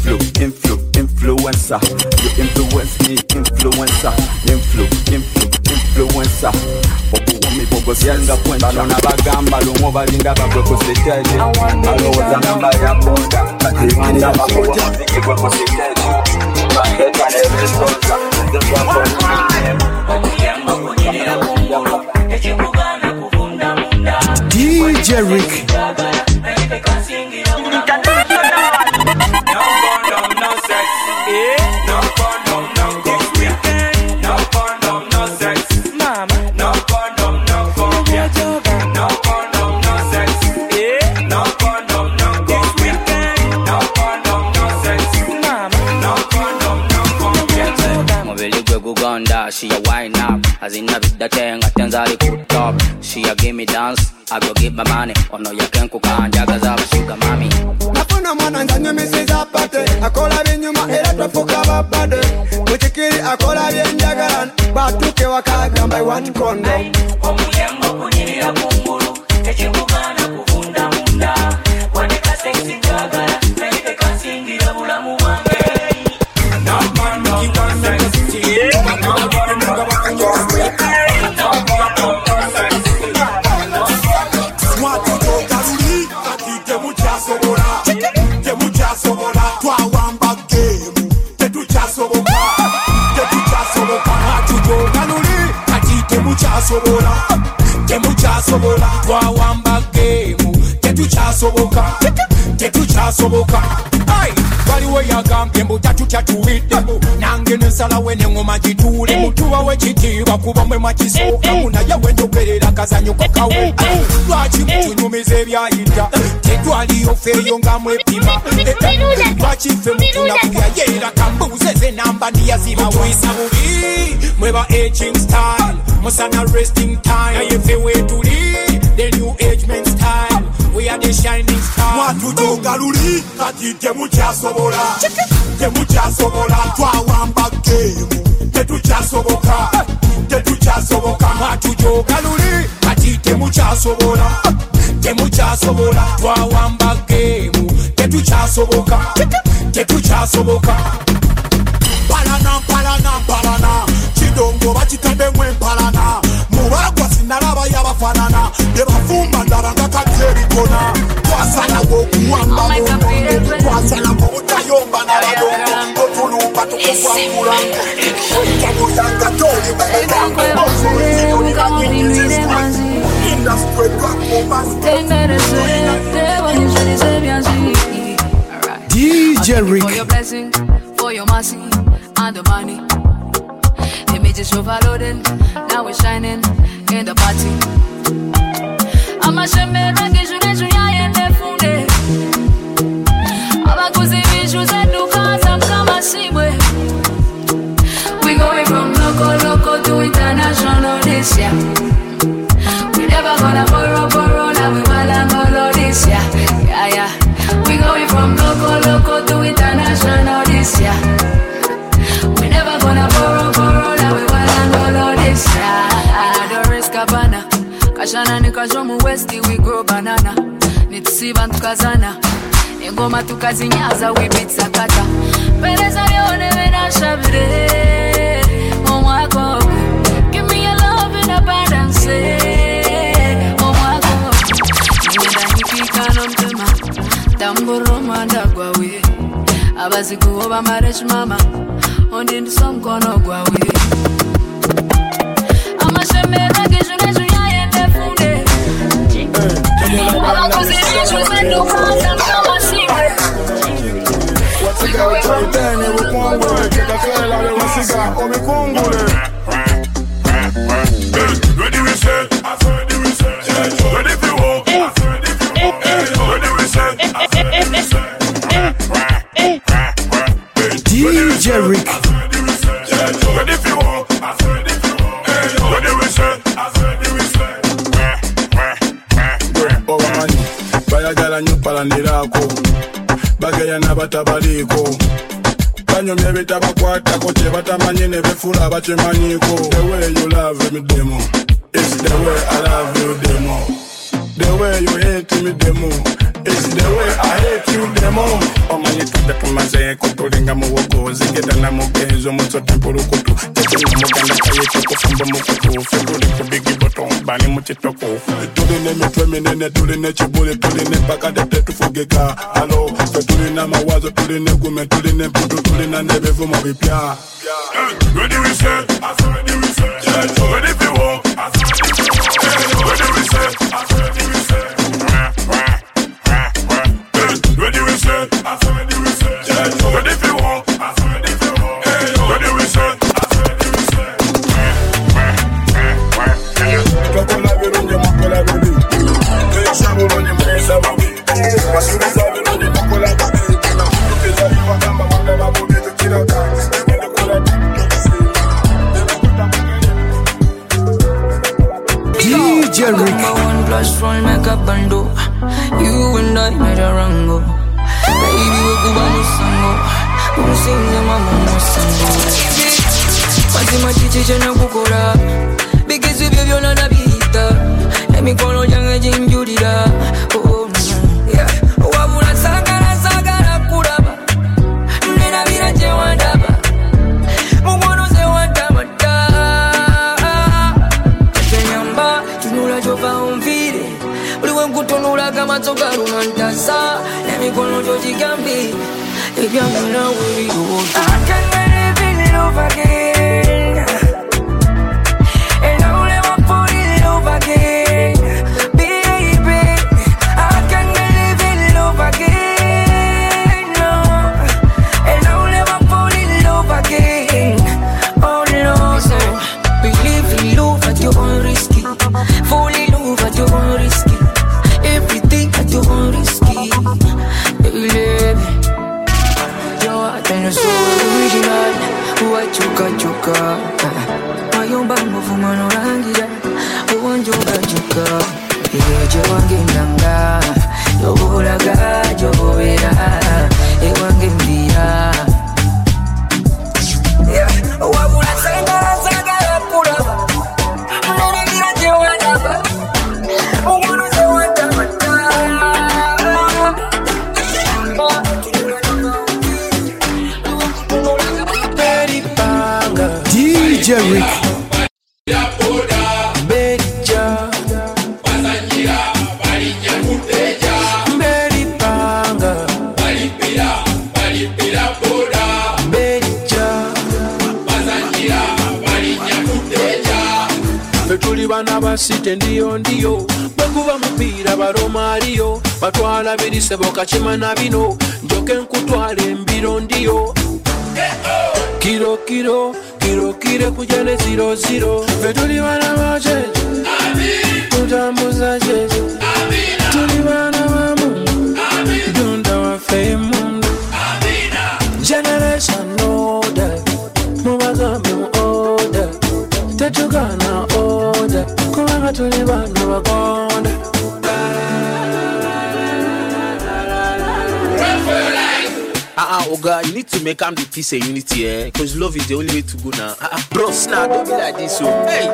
Influencer You influence me Influencer influencer okuwumi bogosenga kwenta bano bagamba lumo balinda bagwe ku stage alowoza namba ya boda katimanda bagwe muziki gwe ku stage baheta nebesoza DJ Rick. She a wine up, as in a bit the thing, I turns out good top. She a give me dance, I go give my money. Oh no, you can't cook and jagas up, sugar mommy. Napuna mwana nganyo misiza apate, akola binyuma era twafuka babade. Muchikiri akola byenjagalan, batuke wakagamba I want condom. Omuyembo kunirira kungulu, ekimugana kuvunda munda. Waneka sexy njagala, naite kasingira bulamu wange. Temuchasobola twawamba game tetuchasoboka ai waliwo yagambye mbu tatutatuwiddemu nange nensalawe nengoma gituule mutuba wekitiibwa kuba mwe mwakisookamu naye wenjogerera kazanyo kakawe lwaki mutunyumiza ebyayita tetwaliyo feeyo nga mwepima lwaki ffe mutunakuya yeera kambuuze ze namba ndiyaziba wisa bubi mweba aging style musana resting time naye ffe wetuli the new age men style we are the shining star mwatujoga luli kati temuchasobola twawamba game tetuchasoboka mwatujoga luli kati temuchasobola twawamba game tetuchasoboka palana chidongo bachitembe mwempalana mubagwa sinalaba yabafanana yebafumba ndabanga katerikona twasala gokuwamba twasala gobutayomba n'abadongo otulumba tukukwangula otakuyanga toli DJ Rick. For your blessing, for your mercy, and the money. Images overloaded, now we're shining in the party. I'm a shame, we going from local to international this year. We never gonna borrow, now we will this year. Yeah. We going from local to international this year. We never gonna borrow, now we will this year. Another risk cabana, kashana ni kajomu westi, we grow banana. Nitusiba tukazana, ingoma tukazinyaza, we beat sakata. Pereza lione vena shabire, omwako. Give me your love in abundance, omwako. Niwenda nikika no mtema, tamburo mandagwa we. Abazigu oba marriage mama, ondi ndisonkono gwa we. Amashemera gijune juya yende funde. Abakuzi viju zedu kata kama siwe. Tene bukongole kekakela le wasiga omikongole ready we say ready we say ready for walk ready we say DJ Rick. ready for walk ready we say obamani bayagala nnyo palanirako bagaya n'abatabaliko banyomya bitabakwatako kye batamanyi ne befula bakimanyiko. The way you love me demo is the way I love you demo. The way you hate me demo is the way I hate kill them all. Omanye tuta tumaze kutulinga muwoko zingeda na mugezo mutsote mpulukutu tete muganda kaye chokufumba mukutu fekuli kubigi boton bani muchitoko tuline mitwe minene tuline chibule tuline mpaka dete tufugika alo tuline mawazo tuline gume tuline mputu tuline nebevumo vipya. Ready we say, ready we say, ready we walk, ready we say, ready we say. Ready we say, ready we say, ready if you want, ready if you want, ready we say, ready we say. Kokola bironye mokola bibi, keshabu ronye mesa babi, masuri sabi ronye mokola babi, kila mtu kizali wakamba wanda babi tukiraka, wende kola DJ Rick. My 1+1 make a bando. You and I made a rango. Baby, we go on the sango. We sing the mama sango. Mati chiche na kukura. Because we baby on a bita. Let me call on young Jim Judida. Oh no, yeah. Wabula sagara kuraba. Nena vira jewandaba. Mugono se wandaba. Kenyamba, tunula jova umvire. Uliwe mkutonula kama toka rumantasa. Let me call on Georgie Gambi. If you're gonna worry, I can't believe in love again. And I'll never fall in love again. Baby, I can't believe in love again. No. And I'll never fall in love again. Oh no, so believe in love at your own risky. Fall in love at your own risky. Everything at your own risky. Believe. Tena so original, uwachuka mayomba mufumano rangira, uwanjuka eje wange ndanga, yobulaga jobera, ewange mbira. Wabula sagara kuraba, nene gira jewanaba, ugunu zewandaba. DJ Rick. Tuli bana basite ndiyo bekuba mupira baromaliyo batwala birisebo kachimana bino njoke nkutwale embiro ndiyo kiro kujane 00 tuli bana baje tutambuza jeje tuli bana bamu dunda wa fame generation order mubagambe mu order tetugana order kubanga tuli bana bagonda. Oh God, you need to make am the peace and unity, because love is the only way to go now. Bros, now don't be like this, so hey.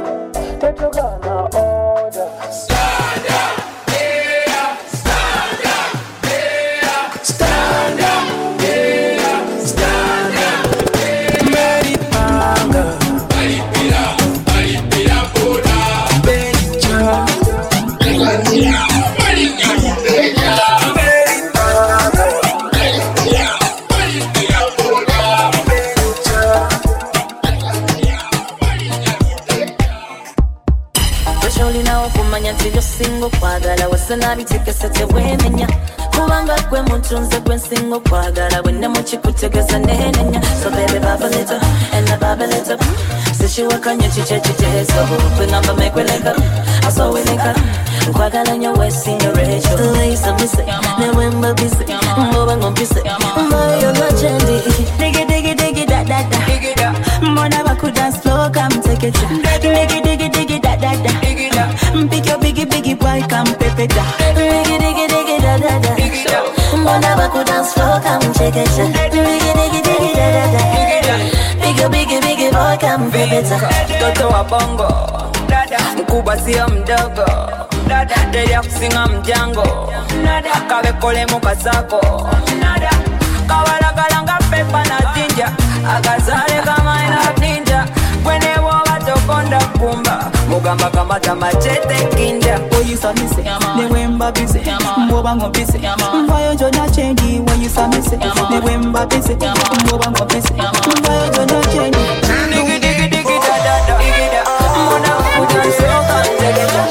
Stand up, yeah, stand up, yeah, stand up, yeah, stand up, yeah. Meripanga, Maripira, Boda, Benja, single kwagala wasana bitekese tewemenya kubanga kwe mutunze kwe single kwagala wenne muchikutegeza nenenya so baby baba little and the baba little sishiwakanye chichechezo kwingamba mekweleka aso weleka kwagala nyo wesinga recho lace mise newemba bise mboba ngompise moyo lochendi digi da mbona baku dance floor come take it digi da pick your biggie boy come pepe da digi da mbona baku dance floor come take it digi da pick your biggie boy come pepe da Toto wa bongo mkubwa sio mdogo Teria kusinga mjango Kabekole mukasako Kabalagala pepa na tinja Akazale kama ina ninja Kwene woga tokonda kumba Mugamba kamata machete kinja When you saw me say, they went back busy Mbobango busy Mvayo jona change When you saw me say, they went back busy Mbobango busy Mvayo jona change Digi digi digi da da da Digi da Mona kuja soka Tegeta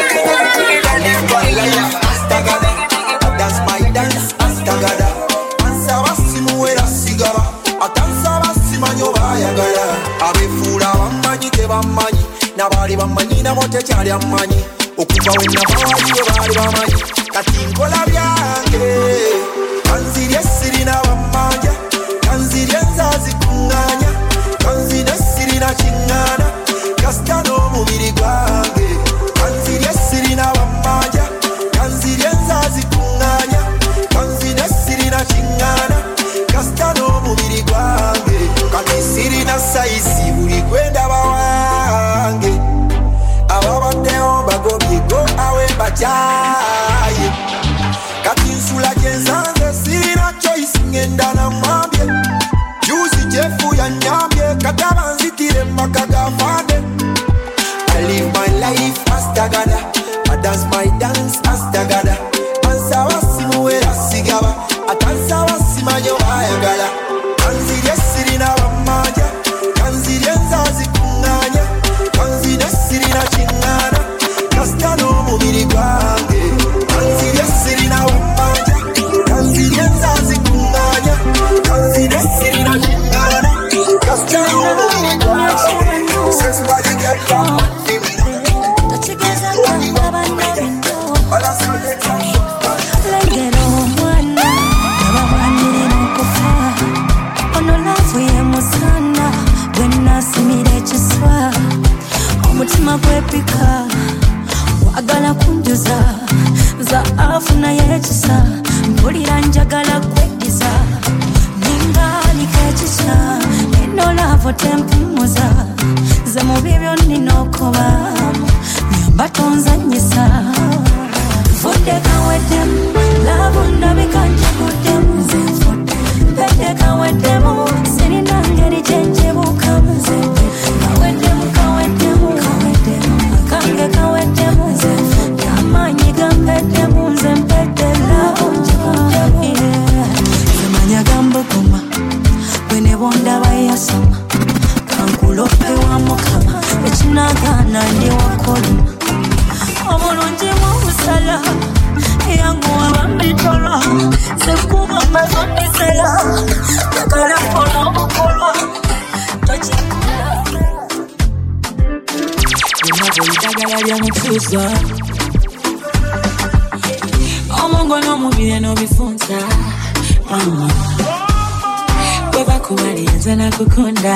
That's my dance, Astagada. Ansa wasimu era sigara. Atansa wasimanyo bayagala. Abefula bamanyi tebamanyi. Nabali bamanyi namote kyali amanyi. Okuva we nabali we bali bamanyi. Kati nkola byange. Kanzirye sirina bamanja. Kanzirye nzazi kunganya. Kanzirye sirina chingana. Kasita n'omubiri gwange. Kanzirye sirina bamanja. Kanzirye nzazi kunganya. Kanzirye sirina chingana. Kasita n'omubiri gwange. Kati sirina saisi buli kwenda bawange. Ababaddeho bagobye go awe bakyaye. Kati nsula gyenzanze sirina choice ngenda na mwambye. Juzi Jefu yanyambye kataba nzitire maka gafande. I live my life Astagada. I dance my dance Astagada. Ansa wasimu era sigaba. Atansa wasimanyo bayagala. Kanzirye sirina bamanja. Kanzirye nzazi kunganya. Kanzirye sirina chingana. Kasita n'omubiri gwange. Kanzirye sirina bamanja. Kanzirye nzazi kunganya. Kanzirye sirina chingana. Kasita n'omubiri gwange. Somebody get down. Lengero mwana Nabawanire nukufa Ono lavuye musana Bwenasimire kiswa Omutima gwepika Wagala kunjuza Za afuna yekisa Mpulira njagala kwediza Ningalika ekisa Eno lavo tempumuza Ze mubibyo ninokoba Batonzanyisa Fudde kaweddemu Labo ndabika njaguddemu Mpedde kaweddemu Sirina ngeri gyenjebukamu Kaweddemu Akange kaweddemu Amaanyi gampeddemu Nze mpedde labo njiguddemu Zemanya gambuguma Bwene bondaba yasoma Kankulope wa mukama Ekinagana ndi wakoluma Omulungi mumusala Yangu abambitola Sekuba mazondisela Yakala kola obukolwa Yenabo idagala lya mutuza Omongo n'omubiri n'obifunza Bwebakubali nze nakukunda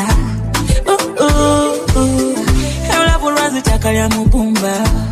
Ebulavu lwazitaka lya mubumba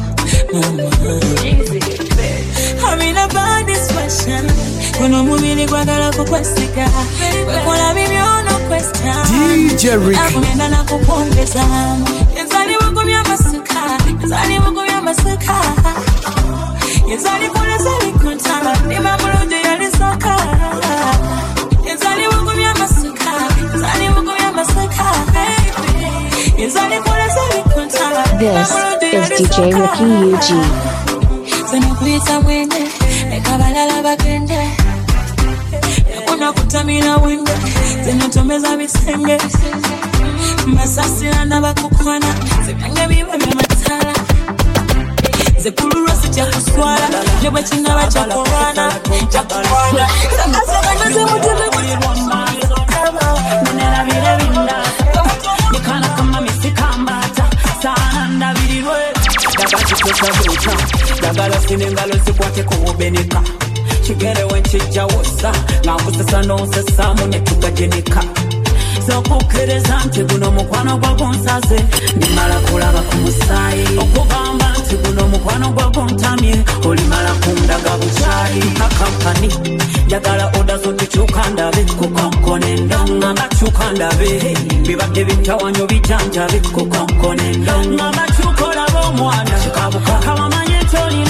I'm in a bad discussion Kuno mubili gwagala kukwesiga Wekola bibyo no question DJ Rick Akugenda nakupongeza Yenzali wagumya masuka Yenzali wagumya masuka Yenzali kuna zali kunta Nima mulungi yalisoka Yenzali wagumya masuka Yenzali wagumya masuka Yenzali kuna zali kunta This is DJ Ricky UG. Zanakuita mwende Ekabalala bagende Yakuna kutamina wende Zinatomeza bisenge Masasira nabakukwana Zibyange biba byamatala Zekulurwa sijja kuswala Nebwe kinaba kyakulwana Kyakulwana Zakasabagaze mutebe kulirwamba Munera bire binda Nikana kama misikambata Sana ndabirirwe Dagachikusa zuta Dagala sinengalo zikwate kububenika Kigere wenchijja wosa Ngakusesa n'osesa munye tugajenika Zokukereza nti guno mukwano gwa gonsaze Nimala kulaba ku musaayi Okugamba nti guno mukwano gwa gontamye Olimala kundaga bukyayi Kakampani Jagala oda zotukyuka ndabe Kukonkonendo Ngamba kyuka ndabe Bibadde bitawanyo bijanjabe Kukonkonendo Ngamba kyuka olaba omwana Kikabuka Kawamanye toli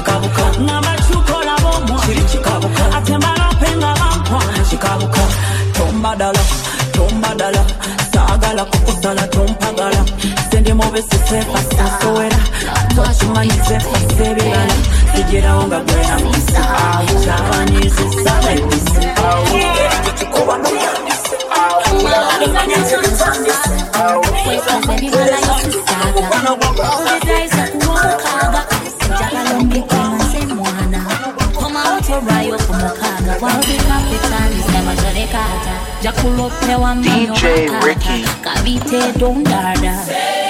chikabuka n'amachukola bomwa chiri chikabuka atembala penga bampwa chikabuka tombadala sagala kukusala tompagala sende mobe sesefa sasowera tochimanyize fasebelala sigira onga gwera misa chavani sisale misa chikuba no yandise DJ Ricky Kabite dondada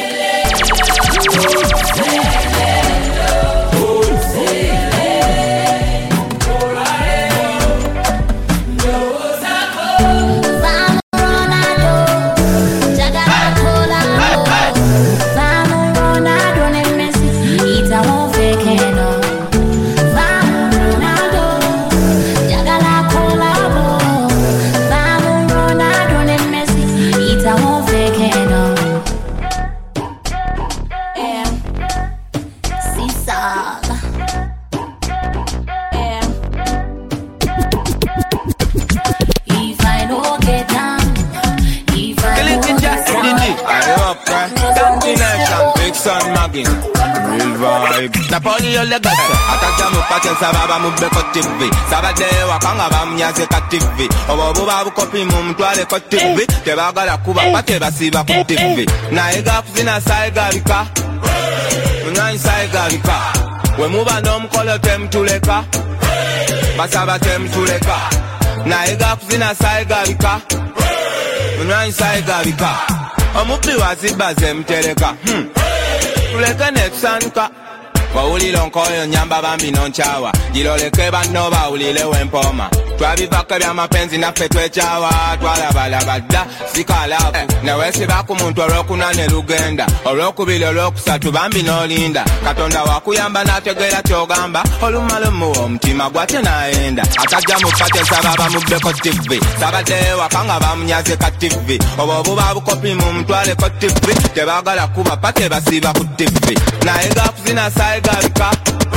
Napoleon le gasa Ataka mu paten sababa mu beko TV Sabade wakanga bamnyaze ka TV Obo babu kopi mu mtwale ko TV Tebagala kuba pate basiba ku TV Naiga kuzina saiga bika Unai saiga bika We muba no mkolo temtuleka Basaba temtuleka Naiga kuzina saiga bika Unai saiga bika Omupi waziba zemteleka Tuleka nexanka Wawulilo nkoyo nyamba bambi nonchawa Jiloleke bano bawulile wempoma Twabivaka bya mapenzi naffe twechawa Twalabalabadda sikalafu Nawesi baku muntu olwokunane lugenda Olwokubili olwokusatu bambi nolinda Katonda wakuyamba nategera kyogamba Olumalumu omutima gwate naenda Atajja mupate sababa mubbeko TV Sabade wakanga bamunyaze ka TV Obo babukopi mu mtwale ko TV Tebagala kuba pate basiba ku TV Naega kuzina saiga bika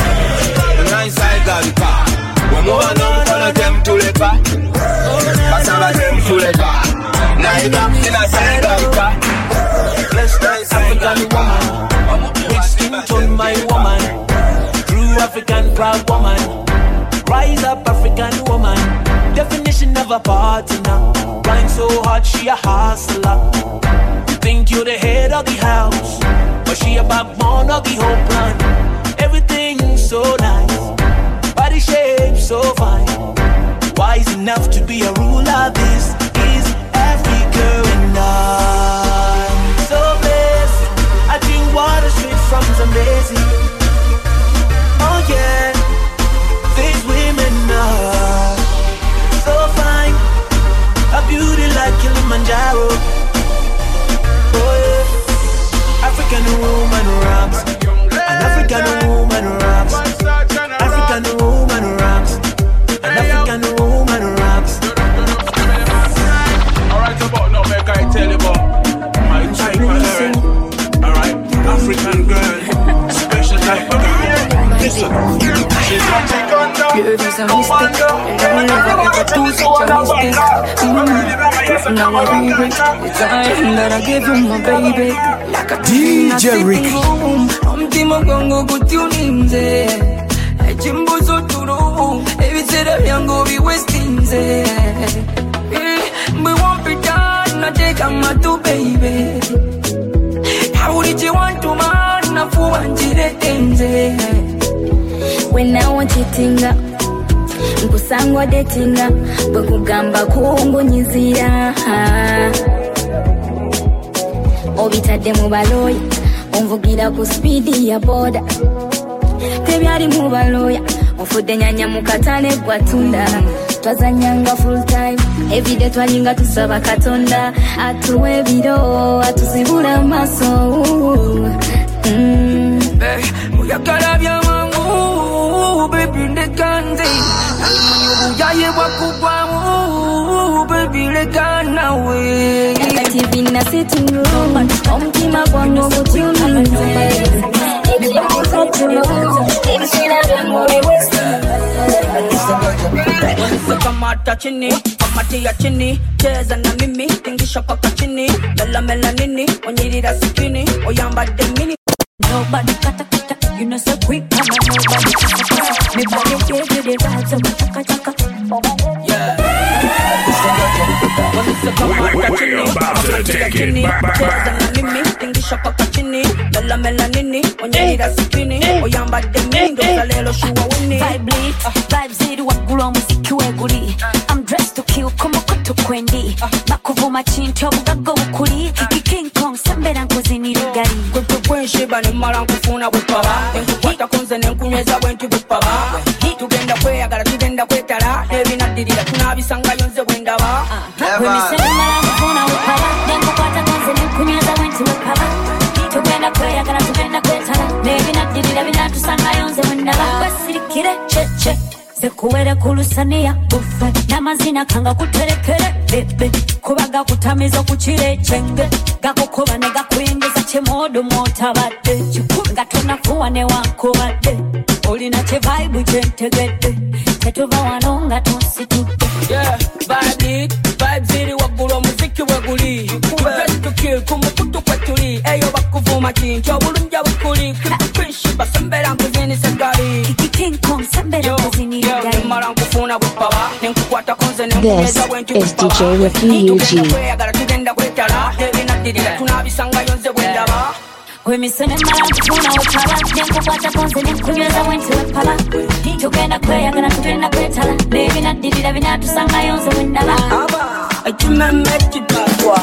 Unai saiga bika Wamuwa no mkono temtuleka Basaba temtuleka Naega kuzina saiga bika Let's nice African woman Big skin tone my woman True African proud woman Rise up African woman Definition of a partner Grind so hard she a hustler You think you're the head of the house But she a backbone of the whole plan Everything so nice Body shape so fine Wise enough to be a ruler This is Africa and I'm so blessed I drink water straight from Zambezi Oh yeah These women are so fine A beauty like Kilimanjaro Oh yeah African woman rocks An African woman rocks African woman rocks An African woman rocks Alright about now make I tell you about my type of girl Alright, African girl Special type of girl Listen She's a chick on top Girl, it's a mistake I never ever do such a mistake Now I regret the time that I gave you my baby Like a DJ Ricky Mtima kwangu kutuninze Chimbuzo turu Ebisera byangu biwestinze We won't be done I take a matu baby How did you want to man Nafuwa njire tenze When I want chitinga Nkusangwa detinga Bwe kugamba kungu nyizira Obitadde mu baloya Onvugira ku speedi ya boda Tebyali mu baloya Ofudde nyanya mu katale gwatunda Twazanyanga full time Everyday twalinga tusaba Katonda Atuwe ebiro Atuzibula amaso Muyagala bya mangu Baby nekanze Ujaye wakugwamu Baby lekana we TV na sitting room Omtima kwangu kutuninze Kamata chini, kamatia chini, cheza na mimi, tingisha paka chini, mela mela nini, onyirira sikini, oyamba demini. Nobody kata kata, you know so quick, come on, nobody kata kata. Me body give you the vibes of chaka chaka. Yeah. We're about to take it back. Tingisha paka chini, mela mela nini, onyirira sikini, oyamba demini, dosa lelo shuwa wini. Vibes ziri wakula muziki weguli. I'm dressed to kill, kuma kutu kwendi. Bakuvuma chinti obugago bukuli. King Kong sambera nkozi nirigari. Kutu kwensheba ni mara nkufuna bupaba. Enkukwata konze nenkunyweza bwenti bupaba. Tugenda kweyagala tugenda kwetala. Ebinadirira tunabisanga yonze bwendaba. Wemisene mara nkufuna bupaba. Nenkukwata konze nenkunyweza bwenti bupaba. Tugenda kweyagala tugenda kwetala. Ebinadirira binatusanga yonze bwendaba. Basirikire cheche. Sekuwere kulusania bufe namazina kanga kuterekere bebe kubaga kutamizo kuchire chenge gakukuba ne gakuyengeza chemodo motabadde chikunga tunafuwa ne wankobadde olina che vibe chentegedde tetuva wanonga tusitudde. Yeah, vibe ziri wagulo muziki weguli best to kill kumukutu kwetuli eyo bakuvuma chincho bulunja bukuli kishiba sembera nkuzini segari King Kong sembera nkuzini rigari mara nkufuna bupaba nenkukwata konze nenkunyweza bwenti bupaba. This is DJ Ricky UG. Kweyagala tugenda kwetala ebinadirira tunabisanga yonze bwendaba. Wemisene mara nkufuna bupaba. Nenkukwata konze nenkunyweza bwenti bupaba. Tugenda kweyagala tugenda kwetala ebinadirira binatusanga yonze bwendaba. Ekimeme kitagwa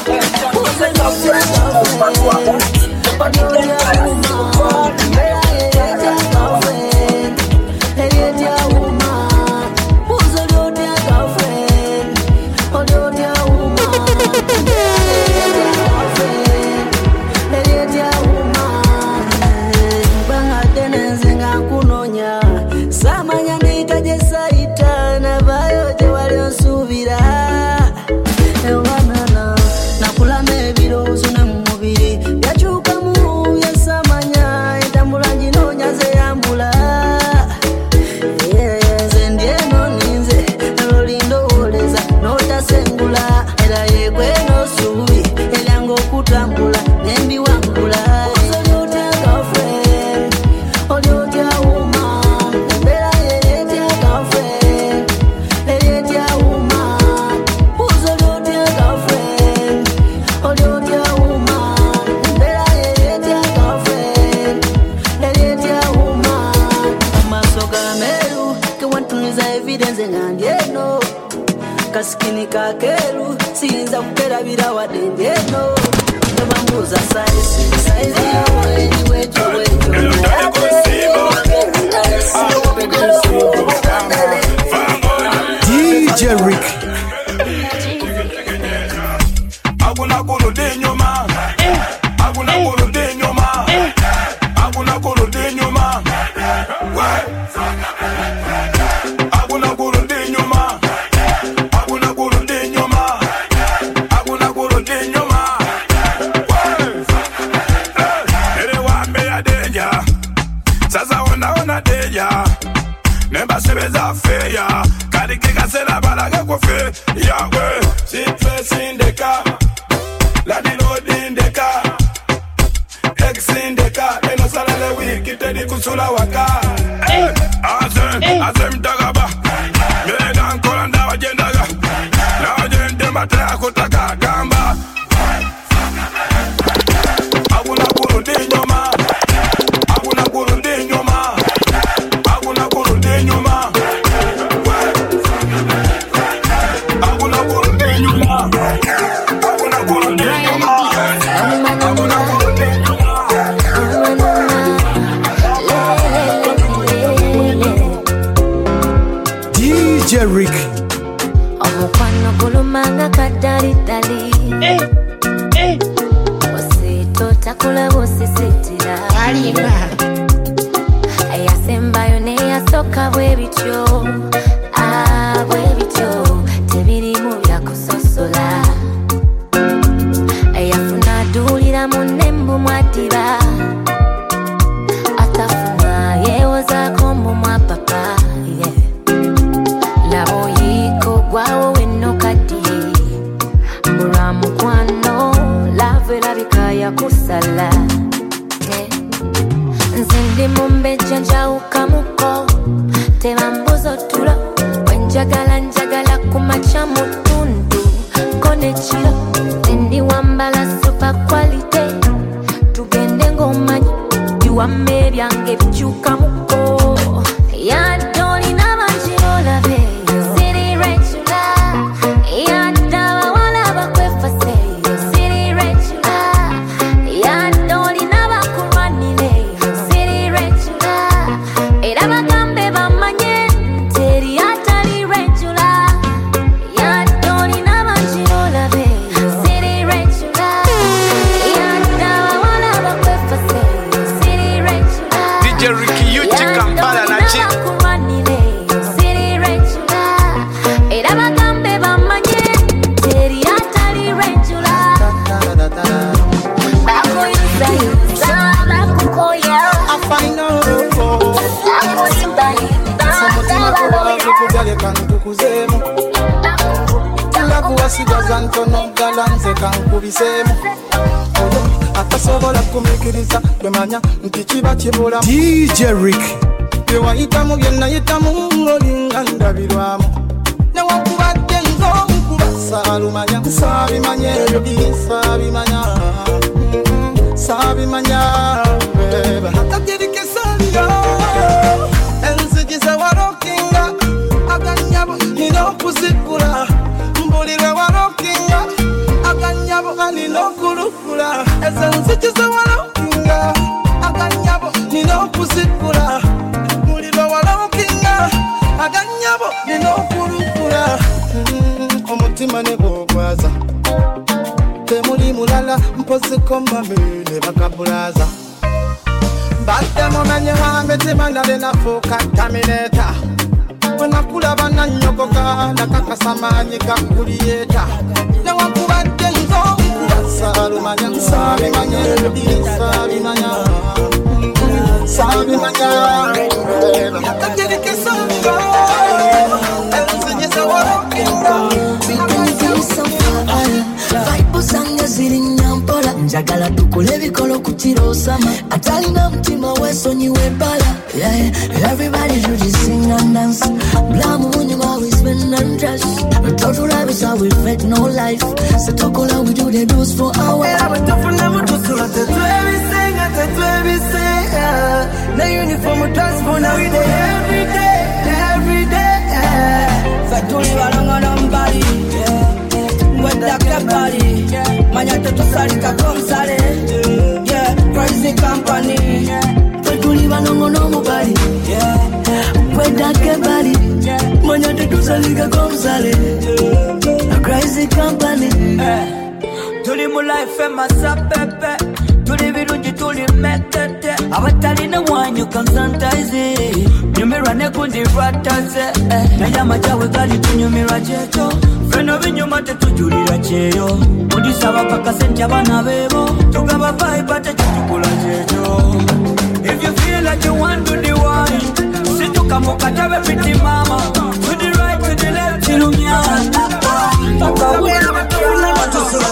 samanya nikaje saita na bayo je walionsubira ewanana nakula nebirozo ne mubiri yachuka mu yasamanya etambula njinonya ze yambula yeze ndieno ninze nalolindo oleza notasengula era yekweno subi elyango kutambula nembi wangula kaskini kakeru sinza kukerabira wadendeno nabambuza size yawe wejo DJ Rick Aguna kuru de nyoma Aguna kuru de nyoma Aguna kuru de nyoma Aguna kuru de nyoma Aguna kuru de nyoma Aguna kuru de nyoma Ere wambe ya deja Sasa ona deja Nemba sebeza feya Kadike kasela balaga kwa fe Yahweh Sit face in the car La di load in the car Ex in the car Eno salale wiki tedi kusula waka Azem dagaba Mele dan kolanda wajendaga Na wajende matea kutaka gamba Aguna kuru di nyoma Aguna kuru di nyoma Aguna kuru di nyoma Aguna kuru di nyoma Aguna kuru di nyoma Aguna kuru di DJ Rick omukwano gulumanga kadalidali ositota busisitira eyasembayo neyasoka bwebityo bwebityo tebirimu byakusosola eyafuna adulira munembu mwadiba ya kusala nzindi mumbeja njauka muko tebambuzo tulo njagala kumacha mutundu kone chilo nzindi wambala super quality tugende ngomanyi biwame byange bikyuka muko yadoli n'abanjiro beyo city regular yadawa wala bakwefa seyo city regular yadoli n'abakurwanire city regular era bagambe bamanye teri atali regular yadoli n'abanjiro beyo city regular yadawa wala bakwefa seyo city regular DJ Ricky Yuchi Kampala na Chip kuwasigaza ntono galanze kankubisemu atasobola kumikiriza bemanya nti kiba kibula DJ Rick bewayitamu byenayitamu olinga ndabirwamu newakubadde nzonkuba saalumanya saabimanya ebyo saabimanya saabimanya akatirikesalyo enzigi zewarokinga aganyabo nina okuzigula mbulire warokinga aganyabo alina okulukula ezo nzigi zewarokinga aganyabo nina okuzigula mbulire warokinga aganyabo nina okulukula omutima ne gwogwaza temuli mulala mpoziko mamene bakabulaza badde mumenye wambe timandale nafuuka tamineta wenakulaba nanyogoga nakakasamanyi gakuliyeta newakubadde nzonkuba saalumanya saabimanya saabimanya saabimanya akatirikesango enzinyisa warokinga Vibusanga ziri nyampola njagala tukole bikolo kutirosama atalina mtima wesonyiwe bala yeah. Everybody should just sing and dance blamu munyuma we spend and dress total life is how we fake no life so tokola we do the do's for hours abatafuna mutusula tetwebi sing na uniform dress for now we day every day fatuli balanga nambali Mwenda kebali Manyate tusalika komsale Yeah, crazy company Twetuli banongo no mubali Mwenda kebali Manyate tusalika komsale Crazy company Tuli mu life masa pepe Tuli birungi tuli metete Abatalina wanyu kansantaze Nyumira nekundi rataze Nayama jawe gali tunyumira checho Feno binyuma tetujulira cheyo Mudisaba paka senti abana bebo Tugaba vibe tetukula checho If you feel like you want to the wine Situka mukatabe piti mama To the right, to the left, chilumia Taka wena matula matusula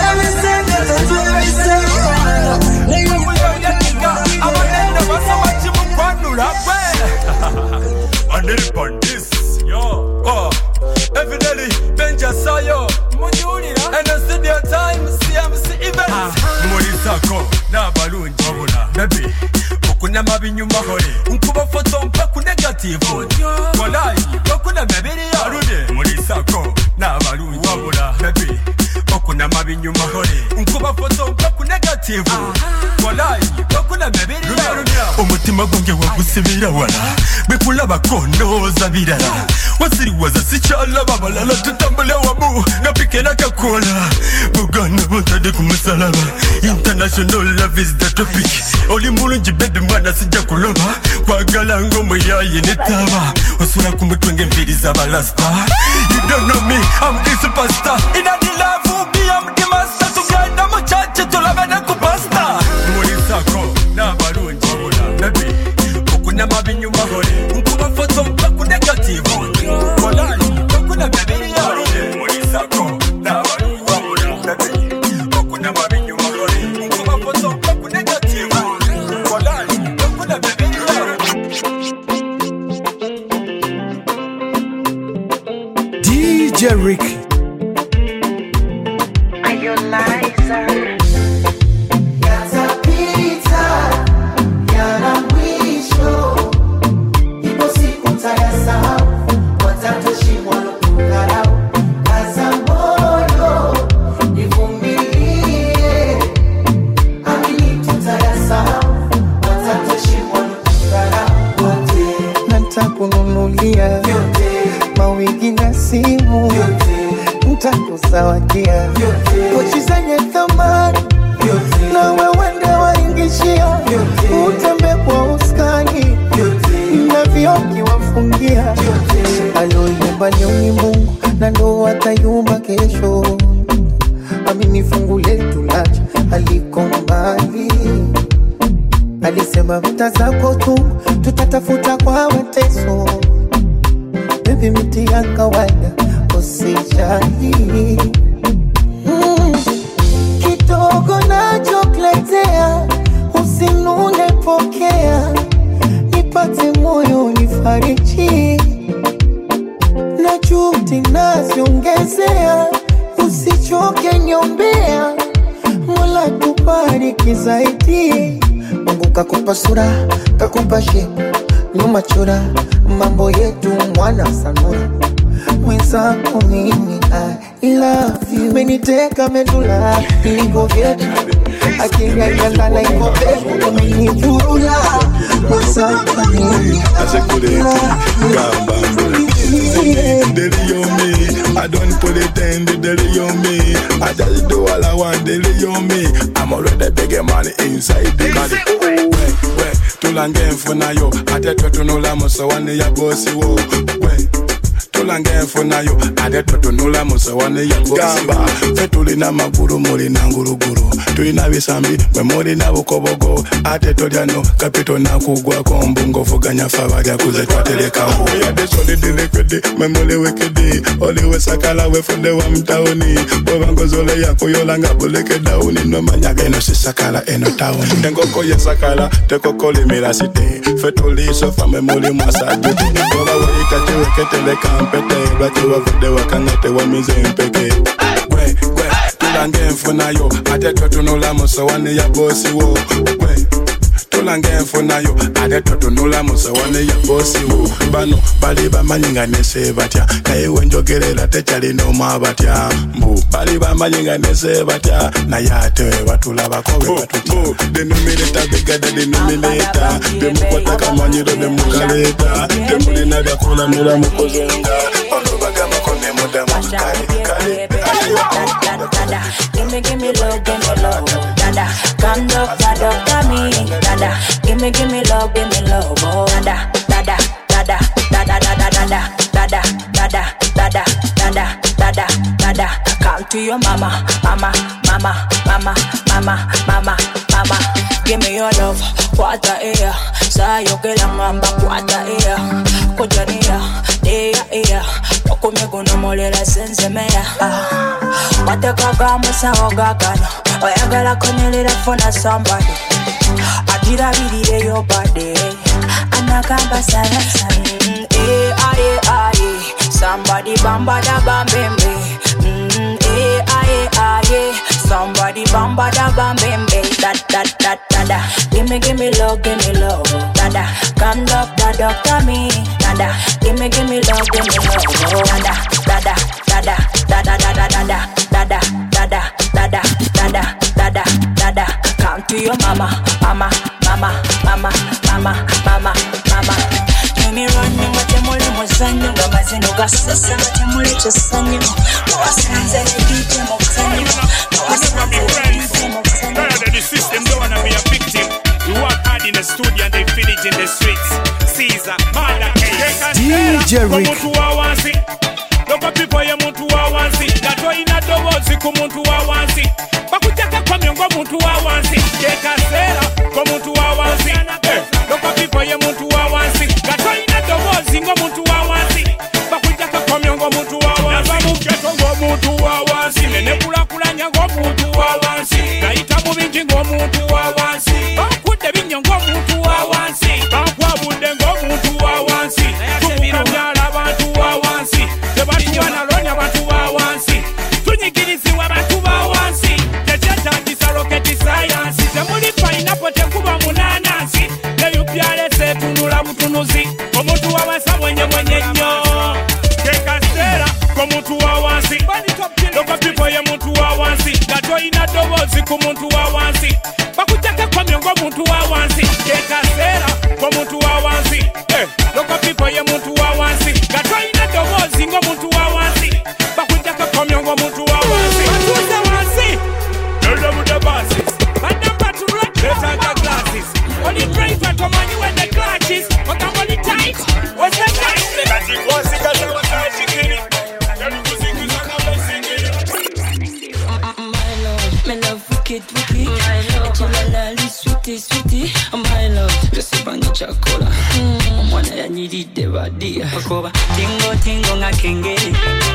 Evidently, Benja saw you. And I see their time, CMC events. Morisako, na balunji. Baby, okuna mabinyuma. Unkuba photo mpaku negative. Walai, okuna mebiri ya. Arude, Morisako, na balunji. Baby, okuna mabinyuma. Unkuba photo mpaku negative. Walai, okuna mebiri ya. Umutima gwange wagusibira wala. Bekulaba konoza birala. Wasiriwaza sichala babalala tutambule wamu napike nakakola bugana buntade kumusalaba international love is the topic oli mulungi baby mwana sijja kuloba kwagala ngomo yaye netaba osula kumutwenge mbiri za balasta you don't know me I'm the superstar in the love be I'm the master tugenda mu church tulabe na kupasta mulisako na balungi baby okuna mabinyuma hole nkuba photo mpaku negative DJ Ricky. Nitakununulia mawigi na simu, nitakuzawadia pochi zenye thamani, na wewe ndio waingishia, utembe kwa uskani na vioki wafungia. Aloyumba leo ni Mungu na ndo atayumba kesho. Amini fungu letu lacha aliko mbali, alisema vita zako tu tutatafuta kwa mateso. Baby miti ya kawaida usijali, kidogo nachokuletea usinune, pokea nipate moyo nifariji, na juhudi naziongezea, usichoke niombea, Mola tubariki zaidi. Mungu kakupa sura, kakupa shepu, nyuma chora, mambo yetu mwana sanura. Mwenzako mimi I love you, meniteka medula, niko vyetu, akili ya ndana iko peku, umenivurula. Mwenzako mimi I love you. Deli on me, I don't put it in the deli on me. I just do all I want, deli on me. I'm already big money inside the body. We, tulange mfuna yo, atetwe tunula muso wani ya bosi wo. We, tulange mfuna yo, atetwe tunula muso wani ya bosi. Gamba, fetuli na maguru muli na nguruguru. Tuina visambi, we muli na bukobogo. Atetwe diano, kapito na kugwa kombungo. Fuganya favaga kuze kwa teleka ho. Ya deso de delekede, me muli wekede. Oliwe sakala we funde wa mtaoni. Wabango zole ya kuyolanga buleke dauni. No manyaga eno si sakala eno taoni. Tengoko ye sakala, tekoko limira site. Fetuli sofa me muli mwasa jute. Waga weika chewe ketele kampete. Bati wa vide wa kangete wa mize mpeke. Gwe, tulange mfuna yo, atetwe tunula muso wani ya bosi wo. Gwe, tulange mfuna yo, atetwe tunula muso wani ya bosi wo. Bano, bali bamanyinga nese batya, na iwe njogerela techali no mabatya. Mbu, bali bamanyinga nese batya, na yate watula bakowe batutia. Denominator bigger than denominator, demukwata kamanyiro demukaleta, demulina dakula mula mukozenga, olubaga makone muda mukali. Give me love, dada. Come doctor me, dada. Give me love, oh, dada. Come to your mama. Give me your love, quarter ear. Sayo que la mamba quarter ear. Kojania, ear. Okumego no mole la sense mea. Wateka musa ogagano. Oyagala konyelera fona somebody. Adira bidire your body. Anakamba sana. Aye. Somebody bamba da bambembe. Aye. Somebody bamba da bambembe. Da. Give me love, dada. Come doctor me, dada. Give me love, oh, dada. Come to your mama. Me running with the molly mozanyo, Gamazino Gassasa, the molly Chasanyo. No, I stand at the beat of Sanyo. No, I stand at the the system don't wanna be a victim. We work hard in the studio and they finish in the streets. Caesar, Mala, DJ Rick. Loka people ya muntu wa wansi. Gato ina dobozi kumuntu wa wansi. Bakutaka kwa miongo muntu wa wansi. Keka sera kwa muntu wa wansi. Loka people ya muntu wa wansi. Gato ina dobozi ngo muntu wa wansi. Bakutaka kwa miongo muntu wa wansi. Nabamuketo ngo muntu wa wansi. Nene kula kulanya ngo muntu wa wansi. Naita mubinji ngo muntu wa wansi. Bakude binyo ngo muntu wa wansi. Bakwa bude ngo muntu wa wansi. Tukamyala bantu wa wansi. Tebali wana ronya bantu muntu wa wansi loka people ye muntu wa wansi gato ina dobozi ku muntu wa wansi bakutaka kwa miongo muntu wa wansi keka sera kwa muntu wa wansi loka people ye muntu wa wansi gato ina dobozi ngo muntu wa wansi bakutaka kwa miongo muntu wa wansi atuza wansi noldo muda basis madamba to red better the glasses only brave for money when the clutches but I'm only tight what's the guy my love wicked, Chilala, sweetie, my love. Resipani chakula, mwana ya nyiride badia. Akoba, tingo nga kengele,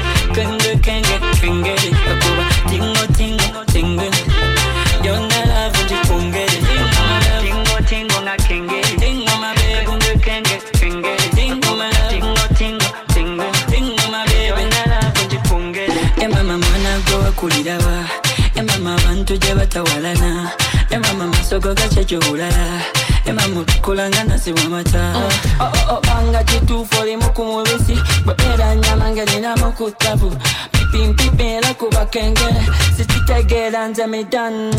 kenge. Akoba, tingo, yona love njipongele. Tingo nga kengele, tingo mabe, kenge. Tingo my love, tingo mabe, yona love njipongele. Mama mana go kulirawa. Mama bantu je batawalana mama masogo gache johulala mama kulanga nasi wamata banga chitu fole mukumubisi bera nyama ngelina mukutabu pipi la kuba kengele sitegera nze medan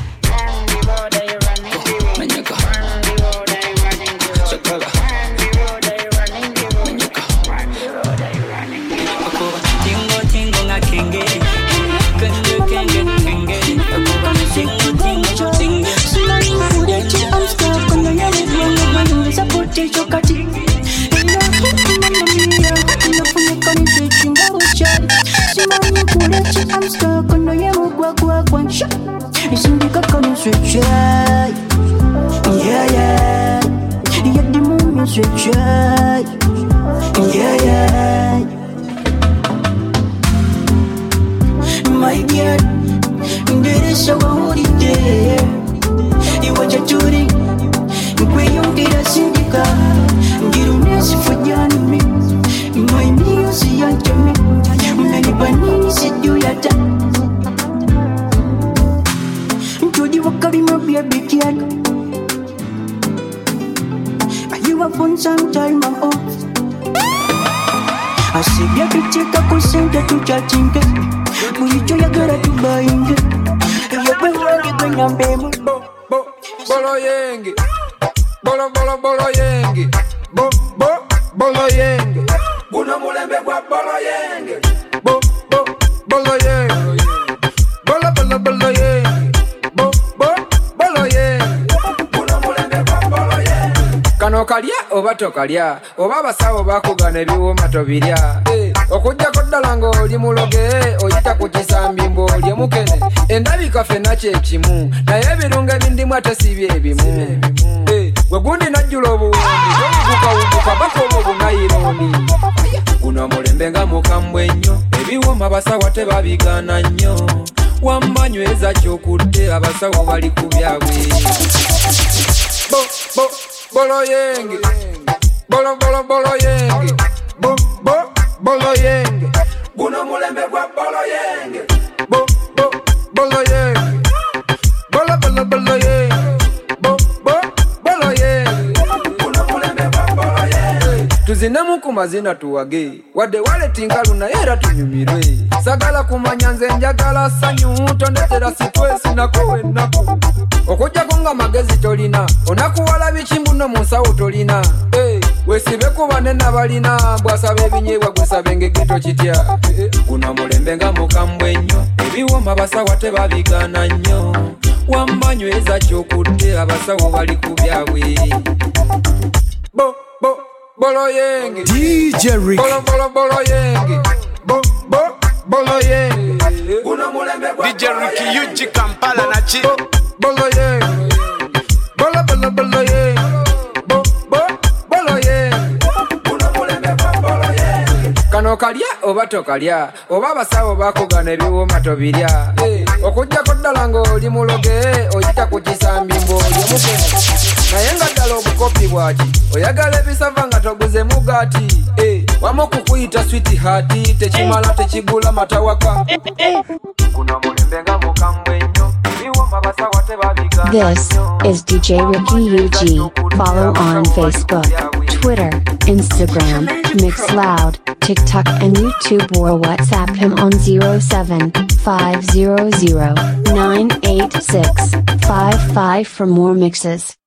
manyaka shakala manyaka akoba tingo nga kengele I'm stuck on the yellow one shot. It's in the cocoa switch. Yeah. You're the moon switch. Yeah. My dear, there is so holy day. You want your duty. When you get a syndica, get a mess for me. My music, I tell me. Many bunnies sit you at that. To the Wakari, my baby cat. You have fun sometime, I'm off. I see your picture, I could send her to judging. Mulicho ya gara tu bainge. Ya wewe kwenye mbemu. Bolo yenge. Bolo yenge. Bolo yenge. Kuna mulembe kwa bolo yenge. Bolo yenge. Bolo yenge. Bolo yenge. Kuna mulembe kwa bolo yenge. Kano kalya oba tokalya oba basawo bakugana ebiwoma tobirya okujja koddala ng'oli muloge oyita ku kisambi mb'oli mukene endabika ffenna kyekimu naye ebirungo ebindimu ate si bye ebimu gwe gundi najjula obuwumbi gokugukawuguka bakoba obunayirondi guno mulembe nga mukambwe ennyo ebiwoma basawo tebabigaana nnyo wammanyweza kyokudde abasawo bali ku byabwe Bolo yenge, bolo yenge, bolo yenge. Guno mulembe kwa bolo yenge, bolo yenge, bolo yenge, bolo yenge. Guno mulembe kwa bolo yenge. Tuzinamu kumazina tuwage, wadde wale tingalu na era tunyumirwe. Sagala kumanya nze njagala sanyu, tondetera sitwesi nakowe nako. Okujja konga magezi tolina onakuwala bichimbu no munsawo tolina wesibe kuba nena balina bwasaba ebinyeebwa gwesabe ngegeto kitya guno mulembe nga mukambwe nnyo ebiwoma abasawo tebabigaana nnyo wammanyweza kyokudde abasawo bali ku byabwe bolo yenge DJ Rick bolo yenge bolo yenge guno mulembe DJ Rick Yuji Kampala na chi Bolo yenge, bolo yenge, bolo yenge, kuna mulembe kwa bolo yenge. Kano kalya oba tokalya, oba basawo bakugana ebiwoma tobirya. Okujja koddala ng'oli muloge, oyita ku kisambi mb'oli mukene. Naye nga ddala obukopi bwaki, oyagala ebisava nga toguze mugati. Wamu kukuyita sweetheart, tekimala tekigula matawaka. Kuna mulembe nga mukambwe nnyo. This is DJ Ricky UG. Follow on Facebook, Twitter, Instagram, Mixloud, TikTok and YouTube or WhatsApp him on 07500 986 55 for more mixes.